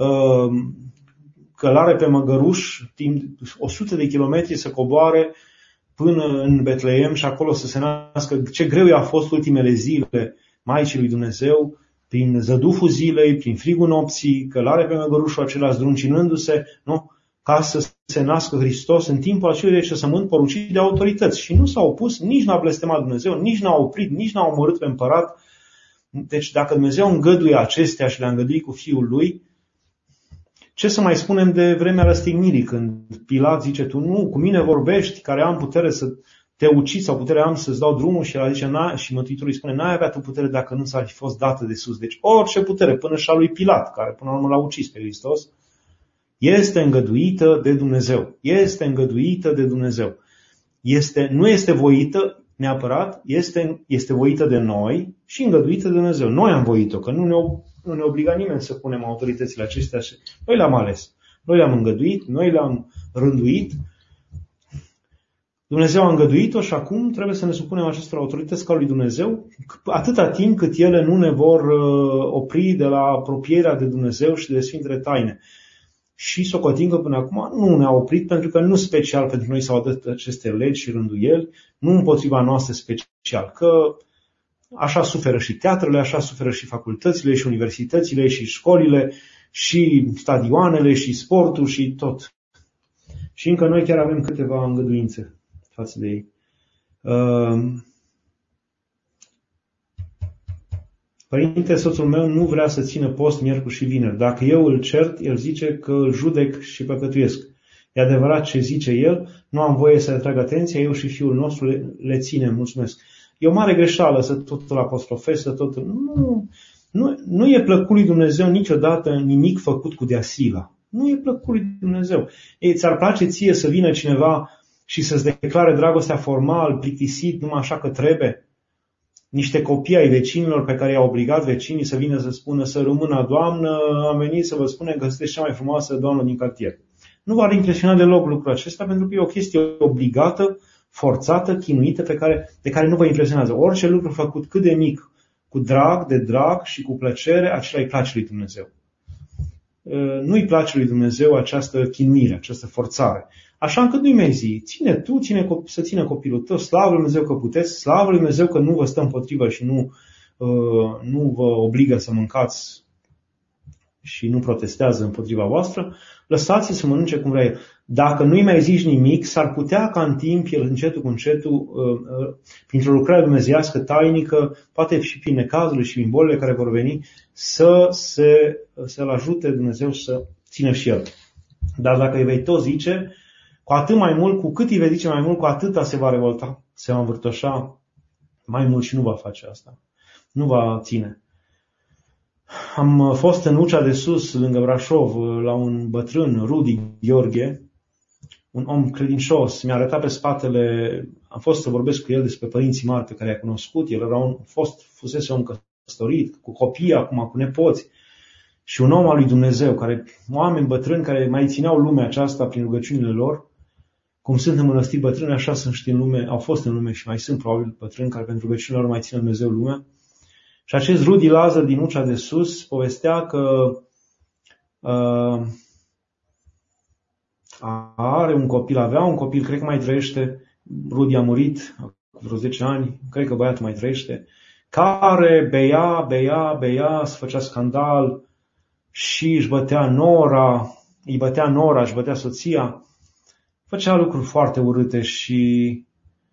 călare pe măgăruș timp o sută de kilometri să coboare până în Betleem și acolo să se nască. Ce greu i-a fost ultimele zile Maicii lui Dumnezeu, prin zăduful zilei, prin frigul nopții, călare pe măgărușul acela, zdruncinându-se, nu? Ca să se nască Hristos în timpul acelui recensământ poruncit de autorități. Și nu s-a opus, nici n-a blestemat Dumnezeu, nici n-a oprit, nici n-a omorât pe împărat. Deci dacă Dumnezeu îngăduie acestea și le-a îngăduit cu Fiul Lui, ce să mai spunem de vremea răstignirii, când Pilat zice: tu nu, cu mine vorbești, care am putere să te ucizi sau putere am să-ți dau drumul, și el zice, na, și Mântuitorul îi spune: n-ai avea tu putere dacă nu ți-ar fi fost dată de sus. Deci orice putere, până și a lui Pilat, care până la urmă l-a ucis pe Hristos, este îngăduită de Dumnezeu. Este îngăduită de Dumnezeu. Este, nu este voită neapărat, este, este voită de noi și îngăduită de Dumnezeu. Noi am voit-o, că nu ne, nu ne obliga nimeni să punem autoritățile acestea. Noi le-am ales. Noi le-am îngăduit, noi le-am rânduit. Dumnezeu a îngăduit-o și acum trebuie să ne supunem acestor autorități ca lui Dumnezeu, atâta timp cât ele nu ne vor opri de la apropierea de Dumnezeu și de Sfintele Taine. Și socotim că până acum nu ne-a oprit, pentru că nu special pentru noi s-au dat aceste legi și rânduieli, nu împotriva noastră special, că așa suferă și teatrele, așa suferă și facultățile, și universitățile, și școlile, și stadioanele, și sportul, și tot. Și încă noi chiar avem câteva îngăduințe față de ei. Părinte, soțul meu nu vrea să țină post miercuri și vineri. Dacă eu îl cert, el zice că îl judec și păcătuiesc. E adevărat ce zice el, nu am voie să atrag atenția, eu și fiul nostru le, le ținem, mulțumesc. E o mare greșeală să tot îl apostrofezi, să tot... Nu, nu, nu e plăcut lui Dumnezeu niciodată nimic făcut cu deasila. Nu e plăcut lui Dumnezeu. Ei, ți-ar place ție să vină cineva și să-ți declare dragostea formal, plictisit, numai așa că trebuie? Niște copii ai vecinilor pe care i-au obligat vecinii să vină să spună: să rămână, doamnă, am venit să vă spunem că sunteți cea mai frumoasă doamnă din cartier. Nu v-ar impresiona deloc lucrul acesta, pentru că e o chestie obligată, forțată, chinuită, pe care, de care nu vă impresionează. Orice lucru făcut cât de mic, cu drag, de drag și cu plăcere, acela îi place lui Dumnezeu. Nu-i place lui Dumnezeu această chinuire, această forțare. Așa încât nu-i mai zi, ține tu, ține, să ține copilul tău, slavă lui Dumnezeu că puteți, slavă lui Dumnezeu că nu vă stă împotrivă și nu, uh, nu vă obligă să mâncați și nu protestează împotriva voastră, lăsați-i să mănânce cum vrea el. Dacă nu-i mai zici nimic, s-ar putea ca în timp, el încetul cu încetul, uh, uh, printr-o lucrare dumnezeiască tainică, poate și prin necazurile și prin bolile care vor veni, să se, să-l ajute Dumnezeu să țină și el. Dar dacă îi vei tot zice, cu atât mai mult, cu cât îi vei zice mai mult, cu atâta se va revolta, se va învârtoșa mai mult și nu va face asta. Nu va ține. Am fost în Ucea de Sus, lângă Brașov, la un bătrân, Rudi Gheorghe, un om credincios. Mi-a arătat pe spatele, am fost să vorbesc cu el despre părinții mari pe care i-a cunoscut. El era un fost, fusese om căsătorit, cu copii, acum cu nepoți. Și un om al lui Dumnezeu, care, oameni bătrâni care mai țineau lumea aceasta prin rugăciunile lor. Cum sunt în mănăstiri bătrâni, așa sunt și în lume, au fost în lume și mai sunt probabil bătrâni care pentru rugăciunile lor mai ține Dumnezeu lumea. Și acest Rudi Lazar din Ucea de Sus povestea că uh, are un copil, avea un copil, cred că mai trăiește, Rudi a murit cu vreo zece ani, cred că băiatul mai trăiește, care bea, bea, bea, se făcea scandal și își bătea nora, îi bătea nora, își bătea soția, făcea lucruri foarte urâte și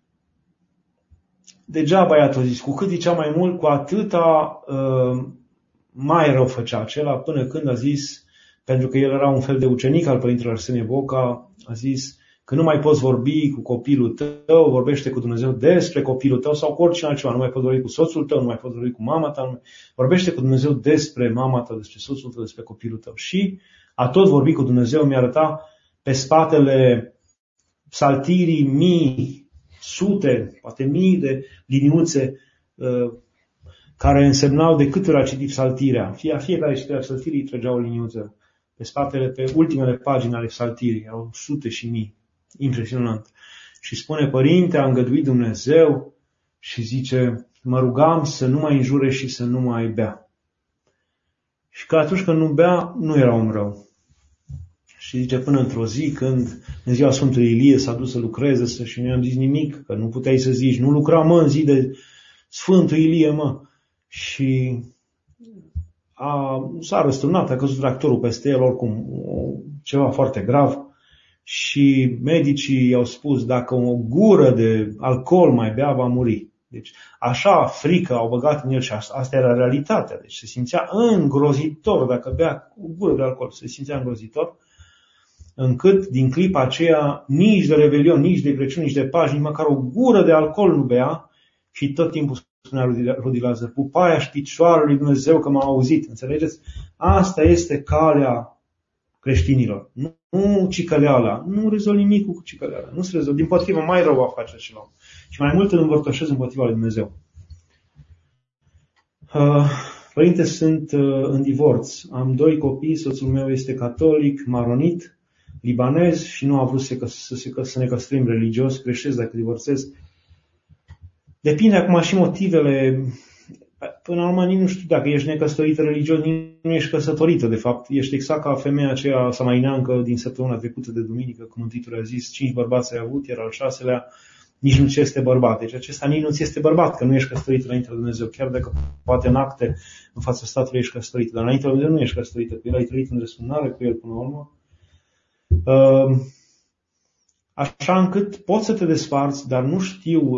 degeaba băiatul a zis, cu cât zicea mai mult, cu atâta uh, mai rău făcea acela, până când a zis, pentru că el era un fel de ucenic al părintelor Arsenie Boca, a zis că nu mai poți vorbi cu copilul tău, vorbește cu Dumnezeu despre copilul tău sau cu oricine altceva, nu mai poți vorbi cu soțul tău, nu mai poți vorbi cu mama ta, vorbește cu Dumnezeu despre mama ta, despre soțul tău, despre copilul tău. Și a tot vorbit cu Dumnezeu, mi-a arătat pe spatele psaltirii mii, sute, poate mii de liniuțe uh, care însemnau de câte ori a citit psaltirea. Fie, fiecare citirea psaltirii trăgea o liniuță. Pe spatele, pe ultimele pagini ale psaltirii, erau sute și mii. Impresionant. Și spune, Părinte, a îngăduit Dumnezeu și zice, mă rugam să nu mai înjure și să nu mai bea. Și că atunci când nu bea, nu era om rău. Și zice, până într-o zi, când în ziua Sfântului Ilie s-a dus să lucreze și nu i-am zis nimic, că nu puteai să zici, nu lucra, mă, în zi de Sfântul Ilie, mă. Și a, s-a răsturnat, a căzut tractorul peste el, oricum, ceva foarte grav. Și medicii i-au spus, dacă o gură de alcool mai bea, va muri. Deci, așa frică au băgat în el și asta, asta era realitatea. Deci se simțea îngrozitor, dacă bea o gură de alcool, se simțea îngrozitor, încât din clipa aceea nici de Revelion, nici de Crăciun, nici de Paști, nici măcar o gură de alcool nu bea și tot timpul spunea Rudi Lazar, pupaia și picioarele lui Dumnezeu că m-a auzit. Înțelegeți? Asta este calea creștinilor. Nu, nu cicăleala. Nu rezolvi nimic cu cicăleala. Nu se rezolvi. Din potrivă, mai rău va face acel om. Și mai mult îl învărtășesc împotriva lui Dumnezeu. Părinte, sunt în divorț. Am doi copii, soțul meu este catolic, maronit, libanez și nu a vrut să, să, să, să ne căsătorim religios, greșesc dacă divorțez. Depinde acum și motivele. Până la urmă, nici nu știu dacă ești necăsătorită religios, nici nu ești căsătorită, de fapt. Ești exact ca femeia aceea samaineancă din săptămâna trecută de duminică, când Mântuitorul a zis, cinci bărbați ai avut, iar al șaselea nici nu ți este bărbat. Deci acesta nici nu ți este bărbat, că nu ești căsătorită înainte de Dumnezeu. Chiar dacă poate în acte, în fața statului ești căsătorită, dar înainte de Dumnezeu nu ești căsătorită, că el ai trăit în răsunare cu el până la urmă. Așa încât poți să te desparți, dar nu știu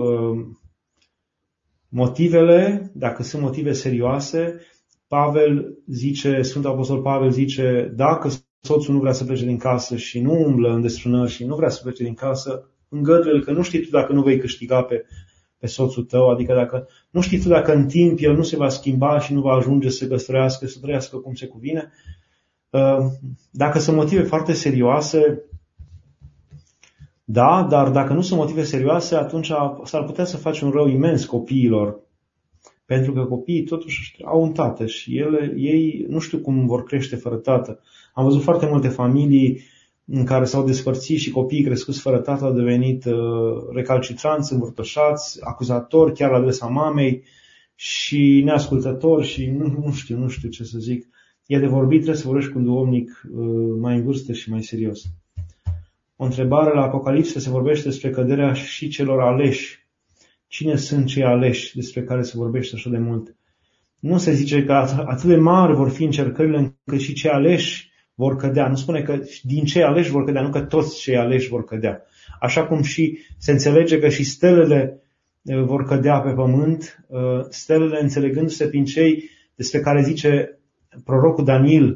motivele, dacă sunt motive serioase. Pavel zice, Sfântul Apostol Pavel zice, dacă soțul nu vrea să plece din casă și nu umblă în desfrânări și nu vrea să plece din casă, îngăduie-l, că nu știi tu dacă nu vei câștiga pe, pe soțul tău, adică dacă nu știi tu dacă în timp el nu se va schimba și nu va ajunge să se căsătorească, să trăiască cum se cuvine. Dacă sunt motive foarte serioase, da, dar dacă nu sunt motive serioase, atunci s-ar putea să faci un rău imens copiilor. Pentru că copiii totuși au un tată și ele, ei nu știu cum vor crește fără tată. Am văzut foarte multe familii în care s-au despărțit și copiii crescuți fără tată au devenit uh, recalcitranți, învârtoșați, acuzatori chiar la adresa mamei și neascultători și nu, nu știu, nu știu ce să zic. E de vorbit, trebuie să vorbești cu un duhovnic uh, mai în vârstă și mai serios. O întrebare, la Apocalipsă se vorbește despre căderea și celor aleși. Cine sunt cei aleși despre care se vorbește așa de mult? Nu se zice că atât de mari vor fi încercările încât și cei aleși vor cădea. Nu spune că din cei aleși vor cădea, nu că toți cei aleși vor cădea. Așa cum și se înțelege că și stelele vor cădea pe pământ, stelele înțelegându-se prin cei despre care zice prorocul Daniel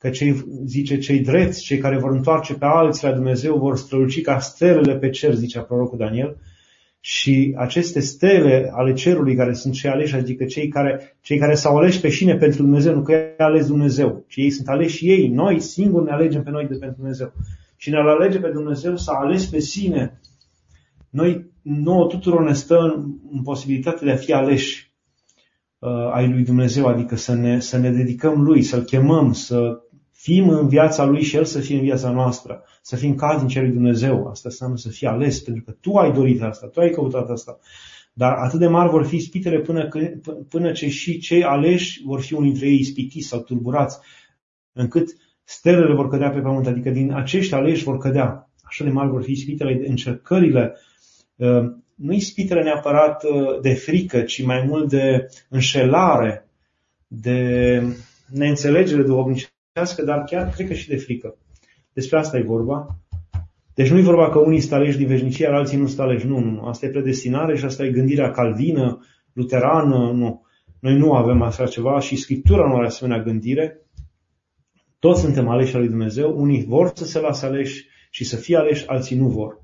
că cei, zice, cei drepți, cei care vor întoarce pe alții la Dumnezeu, vor străluci ca stelele pe cer, zicea prorocul Daniel. Și aceste stele ale cerului care sunt cei aleși, adică cei care, cei care s-au ales pe șine pentru Dumnezeu, nu că i-a ales Dumnezeu, ci ei sunt aleși ei, noi singuri ne alegem pe noi de pentru Dumnezeu. Și ne alege pe Dumnezeu s-a ales pe sine. Noi, nouă tuturor ne stă în, în posibilitatea de a fi aleși uh, ai lui Dumnezeu, adică să ne, să ne dedicăm lui, să-L chemăm, să fim în viața lui și El să fie în viața noastră, să fim calnici lui Dumnezeu. Asta înseamnă să fii ales, pentru că tu ai dorit asta, tu ai căutat asta. Dar atât de mari vor fi ispitele până, până ce și cei aleși vor fi unii dintre ei ispitiți sau tulburați, încât stelele vor cădea pe pământ, adică din acești aleși vor cădea. Așa de mari vor fi ispitele, încercările, nu ispitele neapărat de frică, ci mai mult de înșelare, de neînțelegere duhovnicească, dar chiar cred că și de frică. Despre asta e vorba. Deci nu e vorba că unii sunt aleși din veșnicie, iar alții nu sunt aleși. Nu, nu. Asta e predestinare și asta e gândirea calvină, luterană. Nu. Noi nu avem așa ceva și Scriptura nu are asemenea gândire. Toți suntem aleși al lui Dumnezeu. Unii vor să se lase aleși și să fie aleși, alții nu vor.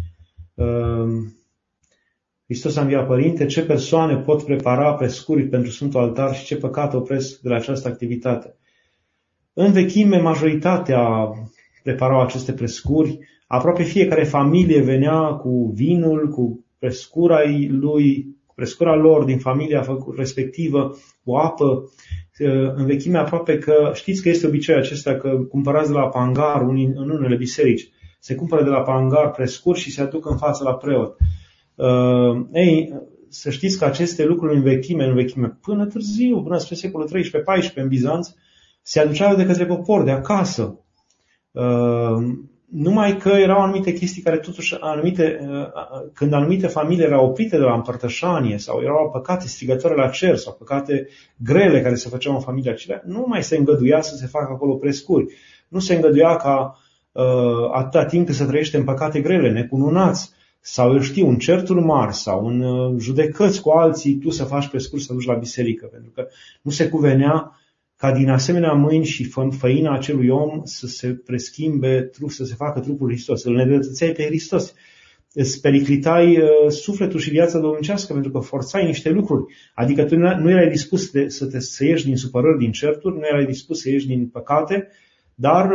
Hristos a înviat, Părinte, ce persoane pot prepara prescuri pentru Sfântul Altar și ce păcate opresc de la această activitate? În vechime, majoritatea preparau aceste prescuri. Aproape fiecare familie venea cu vinul, cu prescura lui, cu prescura lor din familia respectivă, cu apă. În vechime aproape că, știți că este obiceiul acesta că cumpărați de la pangar, în unele biserici, se cumpără de la pangar prescuri și se aduc în față la preot. Ei, să știți că aceste lucruri în vechime, în vechime, până târziu, până spre secolul treisprezece paisprezece în Bizanț, se aduceau de către popor, de acasă. Numai că erau anumite chestii care totuși, anumite, când anumite familii erau oprite de la împărtășanie sau erau păcate strigătoare la cer sau păcate grele care se făceau în familia acelea, nu mai se îngăduia să se facă acolo prescuri. Nu se îngăduia ca atâta timp cât se trăiește în păcate grele, necununați, sau eu știu, în certuri mari sau în judecăți cu alții, tu să faci prescuri să duci la biserică, pentru că nu se cuvenea ca din asemenea mâini și făina acelui om să se preschimbe, să se facă trupul Hristos, să-L nedreptățeai pe Hristos. Îți periclitai sufletul și viața duhovnicească pentru că forțai niște lucruri. Adică tu nu erai dispus de, să, te, să ieși din supărări, din certuri, nu erai dispus să ieși din păcate, dar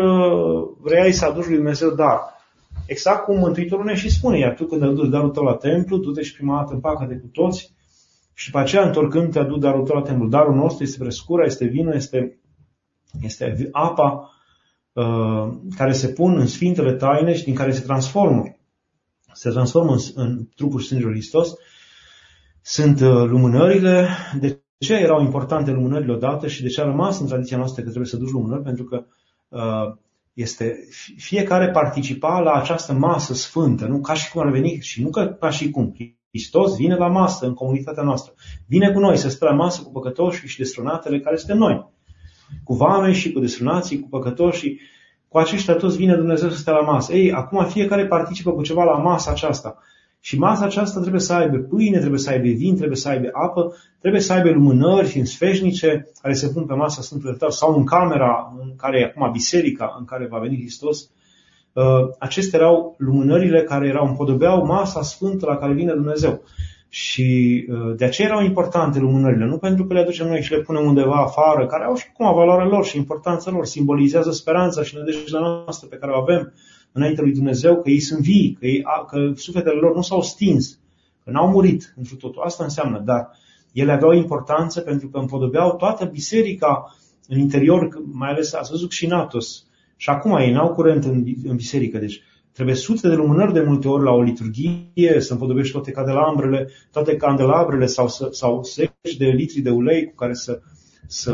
vrei să aduci lui Dumnezeu dar. Exact cum Mântuitorul ne și spune, iar tu când aduci darul tău la templu, du-te și prima dată împacă-te cu toți și după aceea întorcând te aduci darul tău la templu. Darul nostru este prescura, este vinul, este, este apa uh, care se pun în sfintele taine și din care se transformă. Se transformă în, în trupul și sângele lui Hristos. Sunt uh, lumânările. De ce erau importante lumânările odată și de ce a rămas în tradiția noastră că trebuie să duci lumânări? Pentru că uh, Este, fiecare participa la această masă sfântă, nu ca și cum ar veni, și nu ca și cum. Hristos vine la masă în comunitatea noastră. Vine cu noi să stă la masă cu păcătoșii și destrunatele care suntem noi. Cu vameni și cu destrunații, cu păcătoșii. Cu aceștia toți vine Dumnezeu să stea la masă. Ei, acum fiecare participă cu ceva la masa aceasta. Și masa aceasta trebuie să aibă pâine, trebuie să aibă vin, trebuie să aibă apă, trebuie să aibă lumânări sfeșnice care se pun pe masa Sfântului Altar sau în camera în care e acum biserica în care va veni Hristos. Acestea erau lumânările care erau împodobeau masa sfântă la care vine Dumnezeu. Și de aceea erau importante lumânările, nu pentru că le aducem noi și le punem undeva afară, care au și acum valoarea lor și importanța lor, simbolizează speranța și nădejdea noastră pe care o avem înainte lui Dumnezeu, că ei sunt vii, că, ei, că sufletele lor nu s-au stins, că n-au murit întru totul. Asta înseamnă, dar ele aveau importanță pentru că împodobeau toată biserica în interior, mai ales ați văzut și în Atos. Și acum ei n-au curent în, în biserică, deci trebuie sute de lumânări de multe ori la o liturghie, să împodobești toate candelabrile, toate candelabrele sau, sau zeci de litri de ulei cu care să, să,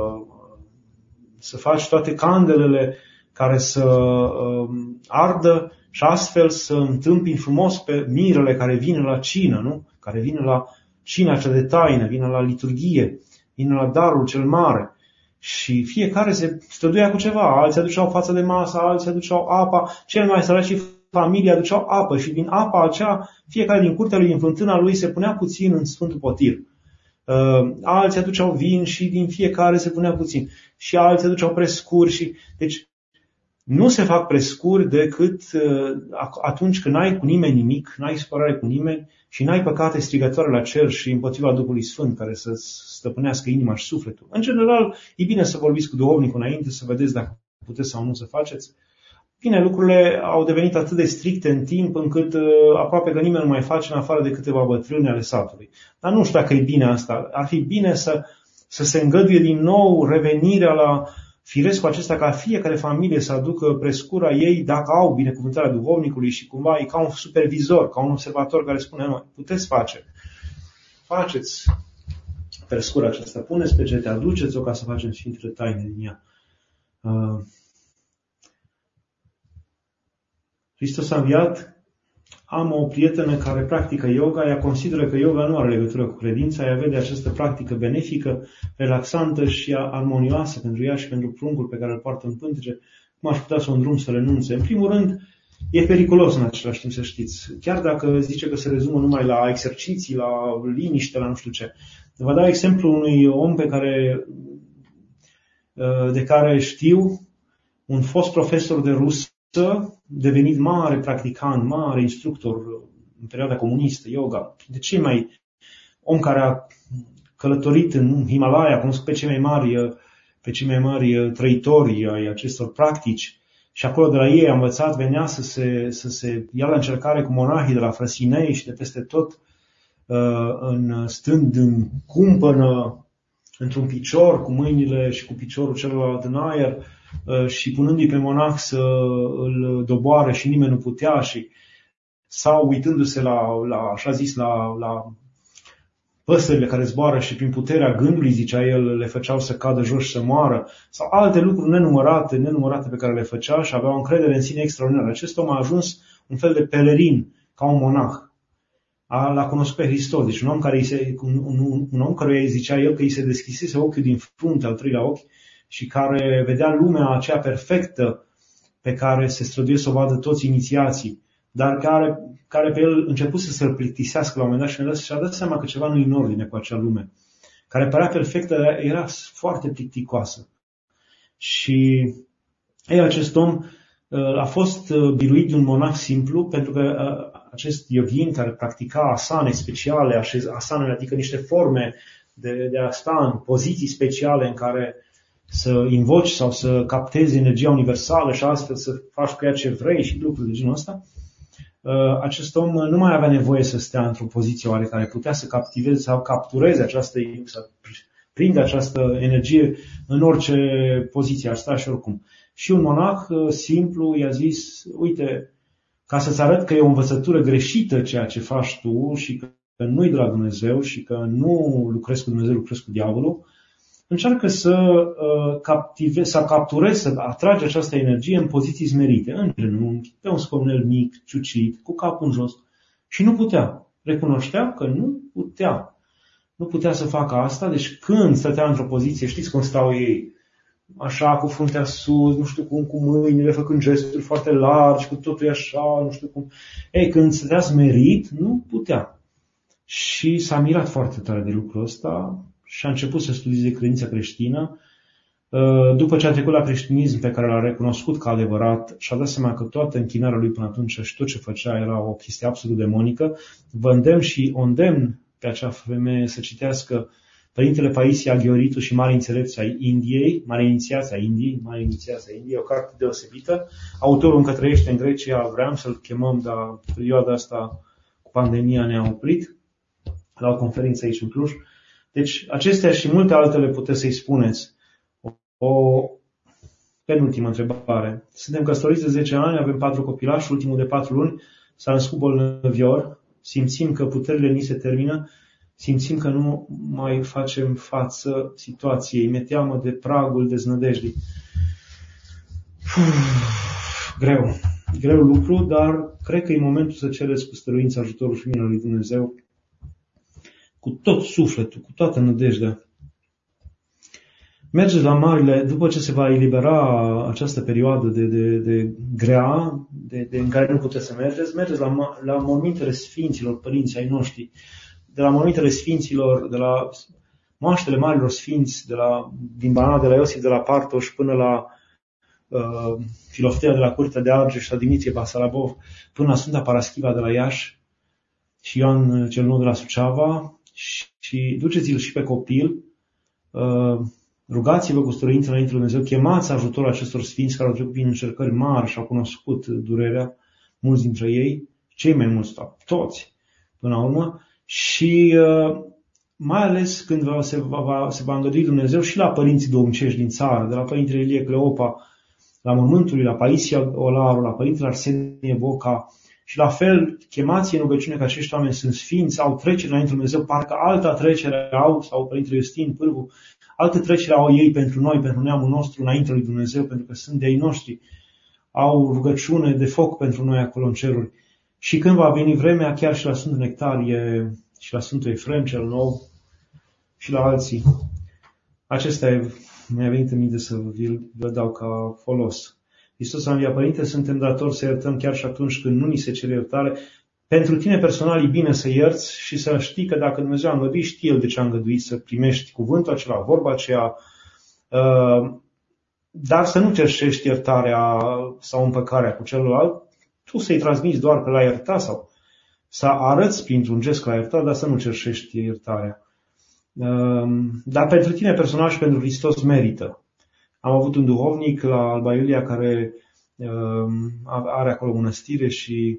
să faci toate candelele care să uh, ardă și astfel să întâmpini frumos pe mirele care vine la cină, nu? Care vine la cina cea de taină, vine la liturghie, vine la darul cel mare. Și fiecare se străduia cu ceva. Alții aduceau față de masă, alții aduceau apa, cel mai săraci și familia aduceau apă și din apa aceea, fiecare din curtea lui, din fântâna lui, se punea puțin în Sfântul Potir. alții aduceau vin și din fiecare se punea puțin. Și alții aduceau prescuri. Și... Deci nu se fac prescuri decât atunci când n-ai cu nimeni nimic, n-ai supărare cu nimeni și n-ai păcate strigătoare la cer și împotriva Duhului Sfânt care să stăpânească inima și sufletul. În general, e bine să vorbiți cu duhovnicul înainte, să vedeți dacă puteți sau nu să faceți. Bine, lucrurile au devenit atât de stricte în timp încât uh, aproape că nimeni nu mai face în afară de câteva bătrâni ale satului. Dar nu știu dacă e bine asta. Ar fi bine să, să se îngăduie din nou revenirea la firescul acesta ca fiecare familie să aducă prescura ei dacă au binecuvântarea duhovnicului și cumva e ca un supervizor, ca un observator care spune, nu, puteți face. Faceți prescura aceasta, puneți pe gete, aduceți-o ca să facem Sfintele Taine din ea. Uh, Hristos a înviat. Am o prietenă care practică yoga, ea consideră că yoga nu are legătură cu credința, ea vede această practică benefică, relaxantă și armonioasă pentru ea și pentru pruncul pe care îl poartă în pântece. Cum aș putea să o îndrum să renunțe? În primul rând, e periculos în același timp, să știți. Chiar dacă zice că se rezumă numai la exerciții, la liniște, la nu știu ce. Vă dau exemplu unui om pe care, de care știu, un fost profesor de rusă, devenit mare practicant, mare instructor în perioada comunistă, yoga. De cei mai om care a călătorit în Himalaya, cunoscut pe cei mai mari, pe cei mai mari trăitori ai acestor practici și acolo de la ei a învățat, venea să se, să se ia la încercare cu monahii de la Frăsinei și de peste tot, în, stând în cumpănă, într-un picior, cu mâinile și cu piciorul celălalt în aer, și punându-i pe monah să îl doboare și nimeni nu putea, și sau uitându-se la, la așa zis, la, la păsările care zboară și prin puterea gândului, zicea el, le făceau să cadă jos și să moară, sau alte lucruri nenumărate, nenumărate pe care le făcea și avea o încredere în sine extraordinară. Acest om a ajuns un fel de pelerin, ca un monah. A, l-a cunoscut pe Hristos, deci un om care îi se, un, un, un om care îi zicea el că îi se deschisese ochiul din frunte, al treilea ochi, și care vedea lumea aceea perfectă pe care se străduie să o vadă toți inițiații, dar care, care pe el începuse să-l plictisească la un moment dat și și-a dat seama că ceva nu e în ordine cu acea lume, care părea perfectă, era foarte plicticoasă. Și ei, acest om a fost biruit de un monah simplu, pentru că acest yogin care practica asane speciale, asane, adică niște forme de, de a sta în poziții speciale în care să invoci sau să captezi energia universală și astfel să faci cu ea ce vrei și lucruri de genul ăsta, acest om nu mai avea nevoie să stea într-o poziție oarecare, putea să captiveze sau captureze această, să prinde această energie în orice poziție ar sta și oricum. Și un monah simplu i-a zis, uite, ca să-ți arăt că e o învățătură greșită ceea ce faci tu și că nu-i de la Dumnezeu și că nu lucrezi cu Dumnezeu, lucrezi cu diavolul, încearcă să uh, captivezi, să capturezi, să atragi această energie în poziții smerite, în genunchi, pe un scaunel mic, ciucit, cu capul în jos. Și nu putea. Recunoștea că nu putea. Nu putea să facă asta, deci când stătea într-o poziție, știți cum stau ei, așa, cu fruntea sus, nu știu cum, cu mâinile, făcând gesturi foarte largi, cu totul așa, nu știu cum. Ei, când stătea smerit, nu putea. Și s-a mirat foarte tare de lucrul ăsta și a început să studieze credința creștină. După ce a trecut la creștinism, pe care l-a recunoscut ca adevărat, și-a dat seama că toată închinarea lui până atunci și tot ce făcea era o chestie absolut demonică, vă îndemn și o îndemn pe acea femeie să citească Părintele Paisie Aghioritu și Mari Înțelepți ai Indiei, Mari Inițiați ai Indiei, Mari Inițiați ai Indiei, o carte deosebită. Autorul încă trăiește în Grecia, vreau să-l chemăm, dar perioada asta cu pandemia ne-a oprit la o conferință aici în Cluj. Deci acestea și multe altele puteți să-i spuneți. O penultimă întrebare. Suntem căsătoriți de zece ani, avem patru copilași, ultimul de patru luni s-a născut bolnăvior, simțim că puterile ni se termină, simțim că nu mai facem față situației, mi-e teamă de pragul deznădejdii. Greu, greu lucru, dar cred că e momentul să cereți cu stăruință ajutorul și minele lui Dumnezeu, cu tot sufletul, cu toată nădejdea. Mergeți la marile, după ce se va elibera această perioadă de, de, de grea, de, de, în care nu puteți să mergeți, mergeți la, la mormintele sfinților, părinții ai noștri. de la mormintele sfinților, de la moaștele marilor sfinți, de la, din Banat, de la Iosif de la Partoș până la uh, Filoftea de la Curtea de Argeș sau Dimitrie Basarabov, până la Sfânta Paraschiva de la Iași și Ioan cel Nou de la Suceava. Și, și duceți-l și pe copil, uh, rugați-vă cu stăruință înainte lui Dumnezeu, chemați ajutorul acestor sfinți care au trecut prin încercări mari și au cunoscut durerea, mulți dintre ei, cei mai mulți, toți, până la urmă, și uh, mai ales când va, se, va, se va îngădui Dumnezeu și la părinții domnicești din țară, de la Părintele Ilie Cleopa, la mormântul lui, la Paisia Olaru, la Părintele Arsenie Boca, și la fel chemați în rugăciune că acești oameni sunt sfinți, au trecere înainte lui Dumnezeu, parcă alta trecere au, sau Părintele Iustin Pârvu, altă trecere au ei pentru noi, pentru neamul nostru, înainte lui Dumnezeu, pentru că sunt de ai noștri, au rugăciune de foc pentru noi acolo în ceruri. Și când va veni vremea, chiar și la Sfântul Nectarie și la Sfântul Efrem cel Nou și la alții. Acesta e, mi-a venit în minte să vi-l dau ca folos. Hristos a înviat, Părinte, suntem datori să iertăm chiar și atunci când nu ni se cere iertare. Pentru tine personal e bine să ierți și să știi că dacă Dumnezeu a îngăduit, știe El de ce a îngăduit, să primești cuvântul acela, vorba aceea, dar să nu cerșești iertarea sau împăcarea cu celălalt, tu să-i transmiți doar că l-a iertat sau să arăți printr-un gest că l-a iertat, dar să nu cerșești iertarea. Dar pentru tine personal și pentru Hristos merită. Am avut un duhovnic la Alba Iulia care are acolo mănăstire și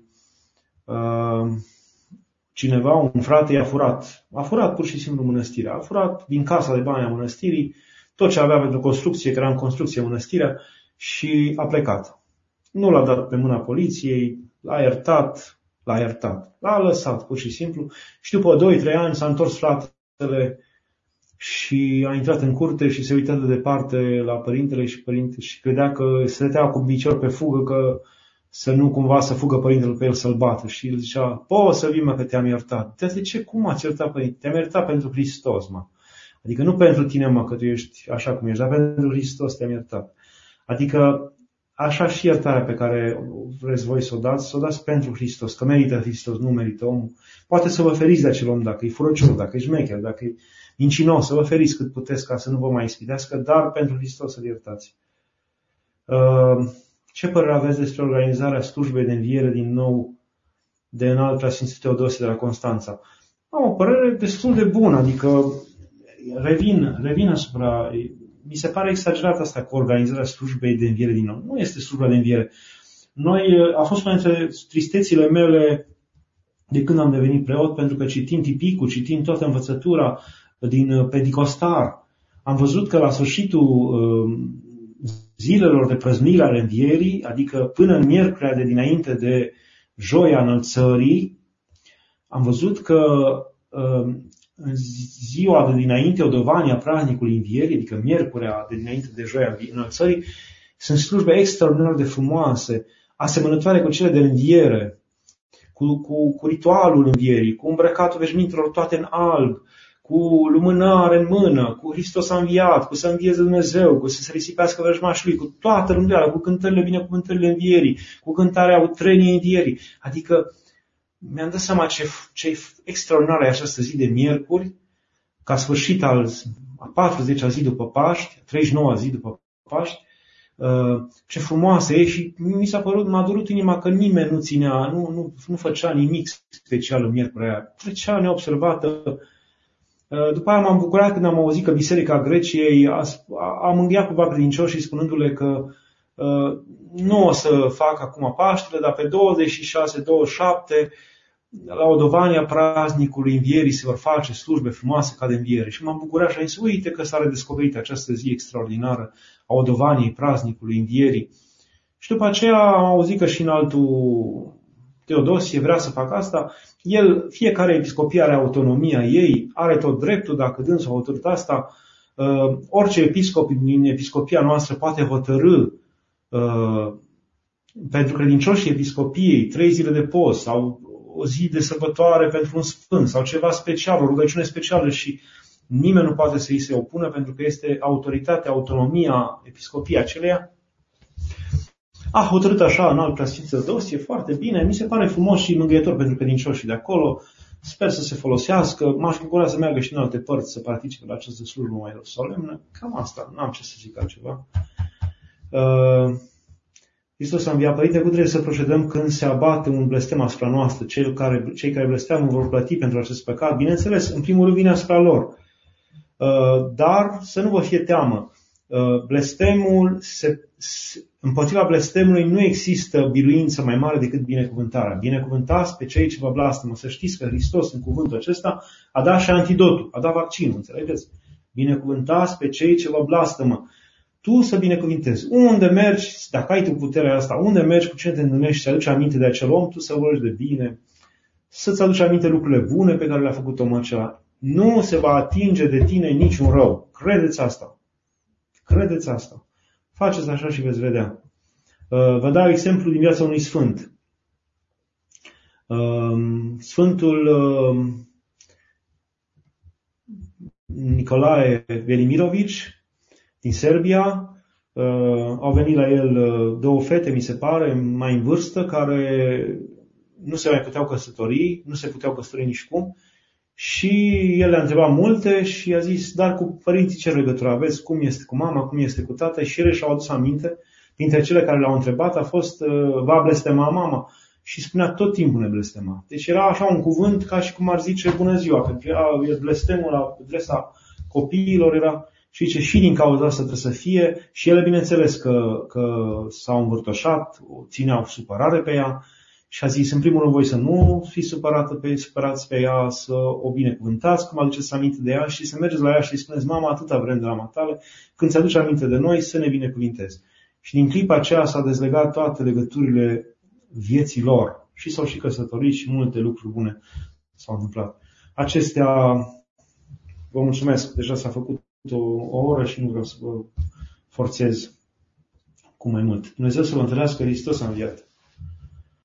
cineva, un frate, i-a furat. A furat pur și simplu mănăstirea. A furat din casa de bani a mănăstirii tot ce avea pentru construcție, că era în construcție mănăstirea, și a plecat. Nu l-a dat pe mâna poliției, l-a iertat, l-a iertat. L-a lăsat pur și simplu și după doi trei ani s-a întors fratele și a intrat în curte și se uita de departe la părintele și părinte și credea că se stătea cu picior pe fugă, că să nu cumva să fugă părintele pe el să-l bată. Și el zicea, poți să vii, mă, că te-am iertat. De ce? Cum ați iertat, părinte? Te-am iertat pentru Hristos, mă. Adică nu pentru tine, mă, că tu ești așa cum ești, dar pentru Hristos te-am iertat. Adică așa și iertarea pe care vreți voi să o dați, să o dați pentru Hristos, că merită Hristos, nu merită omul. Poate să vă feriți de acel om dacă e furăcios, dacă e șmecher, dacă e mincinos, să vă feriți cât puteți ca să nu vă mai ispitească, dar pentru Hristos să-L iertați. Ce părere aveți despre organizarea slujbei de înviere din nou de înalt preasfințit Teodosie de la Constanța? Am o părere destul de bună, adică revin, revin asupra... Mi se pare exagerat asta cu organizarea slujbei de înviere din nou. Nu este slujba de înviere. Noi, a fost una dintre tristețile mele de când am devenit preot, pentru că citind tipicul, citind toată învățătura din Pentecostar, am văzut că la sfârșitul zilelor de prăznuire ale învierii, adică până în miercurea de dinainte de joia înălțării, am văzut că în ziua de dinainte, Odovania praznicului învierii, adică miercurea de dinainte de joia înălțării, sunt slujbe extraordinar de frumoase, asemănătoare cu cele de înviere, cu, cu, cu ritualul învierii, cu îmbrăcatul veșmintelor toate în alb, cu lumânare în mână, cu Hristos a înviat, cu să învieze Dumnezeu, cu să se risipească vrăjmașii lui, cu toată rânduiala, cu cântările binecuvântările învierii, cu cântarea utreniei învierii. Adică mi-am dat seama ce, ce extraordinar e această zi de miercuri, ca sfârșit al a patruzecea zi după Paști, a treizeci și noua zi după Paști, ce frumoasă e și mi s-a părut, m-a durut inima că nimeni nu ținea, nu, nu, nu făcea nimic special în miercurea aia. Trecea neobservată. După aia m-am bucurat când am auzit că Biserica Greciei a, a mângâiat cumva credincioșii spunându-le că uh, nu o să fac acum Paștele, dar pe douăzeci și șase douăzeci și șapte la Odovania praznicului învierii se vor face slujbe frumoase ca de înviere. Și m-am bucurat și am zis, uite că s-a redescoperit această zi extraordinară a Odovaniei praznicului învierii. Și după aceea am auzit că și în altul Teodosie vrea să facă asta. El, fiecare episcopie are autonomia ei, are tot dreptul, dacă dânsul a hotărât asta, uh, orice episcop din episcopia noastră poate hotărâ uh, pentru credincioșii episcopiei trei zile de post sau o zi de sărbătoare pentru un sfânt sau ceva special, o rugăciune specială și nimeni nu poate să îi se opună pentru că este autoritatea, autonomia episcopiei aceleia. A hotărât așa în alt preasfințit Teodosie, foarte bine, mi se pare frumos și mângâietor pentru credincioșii de acolo. Sper să se folosească, m-aș bucura să meargă și în alte părți să participe la această slujbă mai solemnă. Cam asta, n-am ce să zic altceva. Hristos a înviat. Părinte, cum trebuie să procedăm când se abate un blestem asupra noastră? Cei care, cei care blesteamă vor plăti pentru acest păcat? Bineînțeles, în primul rând vine asupra lor. Dar să nu vă fie teamă. Blestemul, se, împotriva blestemului nu există biruință mai mare decât binecuvântarea. Binecuvântați pe cei ce vă blastămă. Să știți că Hristos în cuvântul acesta a dat și antidotul, a dat vaccinul, înțelegeți? Binecuvântați pe cei ce vă blastămă. Tu să binecuvintezi. Unde mergi, dacă ai tu puterea asta, unde mergi, cu cine te întâlnești, să aduci aminte de acel om, tu să vorbești de bine, să-ți aduci aminte lucrurile bune pe care le-a făcut omul acela. Nu se va atinge de tine niciun rău. Credeți asta. Credeți asta. Faceți așa și veți vedea. Vă dau exemplu din viața unui sfânt. Sfântul Nicolae Velimirovici din Serbia. Au venit la el două fete, mi se pare, mai în vârstă, care nu se mai puteau căsători, nu se puteau căsători nici cum. Și el le-a întrebat multe și a zis, dar cu părinții ce legătură aveți? Cum este cu mama? Cum este cu tata? Și ele și-au adus aminte. Dintre cele care le-au întrebat a fost, va blestema mama? Și spunea, tot timpul ne blestema. Deci era așa un cuvânt ca și cum ar zice bună ziua. Pentru că blestemul la adresa copiilor era, și zice, și din cauza asta trebuie să fie. Și ele, bineînțeles, că, că s-au învârtoșat, țineau supărare pe ea. Și a zis, în primul rând, voi să nu fiți supărată pe, supărați pe ea, să o binecuvântați, cum aduceți aminte de ea și să mergeți la ea și îi spuneți, mama, atâta vrem de la matale, când ți aduce aminte de noi, să ne binecuvintezi. Și din clipa aceea s-a dezlegat toate legăturile vieții lor și s-au și căsătorit și multe lucruri bune s-au întâmplat. Acestea, vă mulțumesc, deja s-a făcut o, o oră și nu vreau să vă forțez cu mai mult. Dumnezeu să vă întâlnească, Hristos a înviat.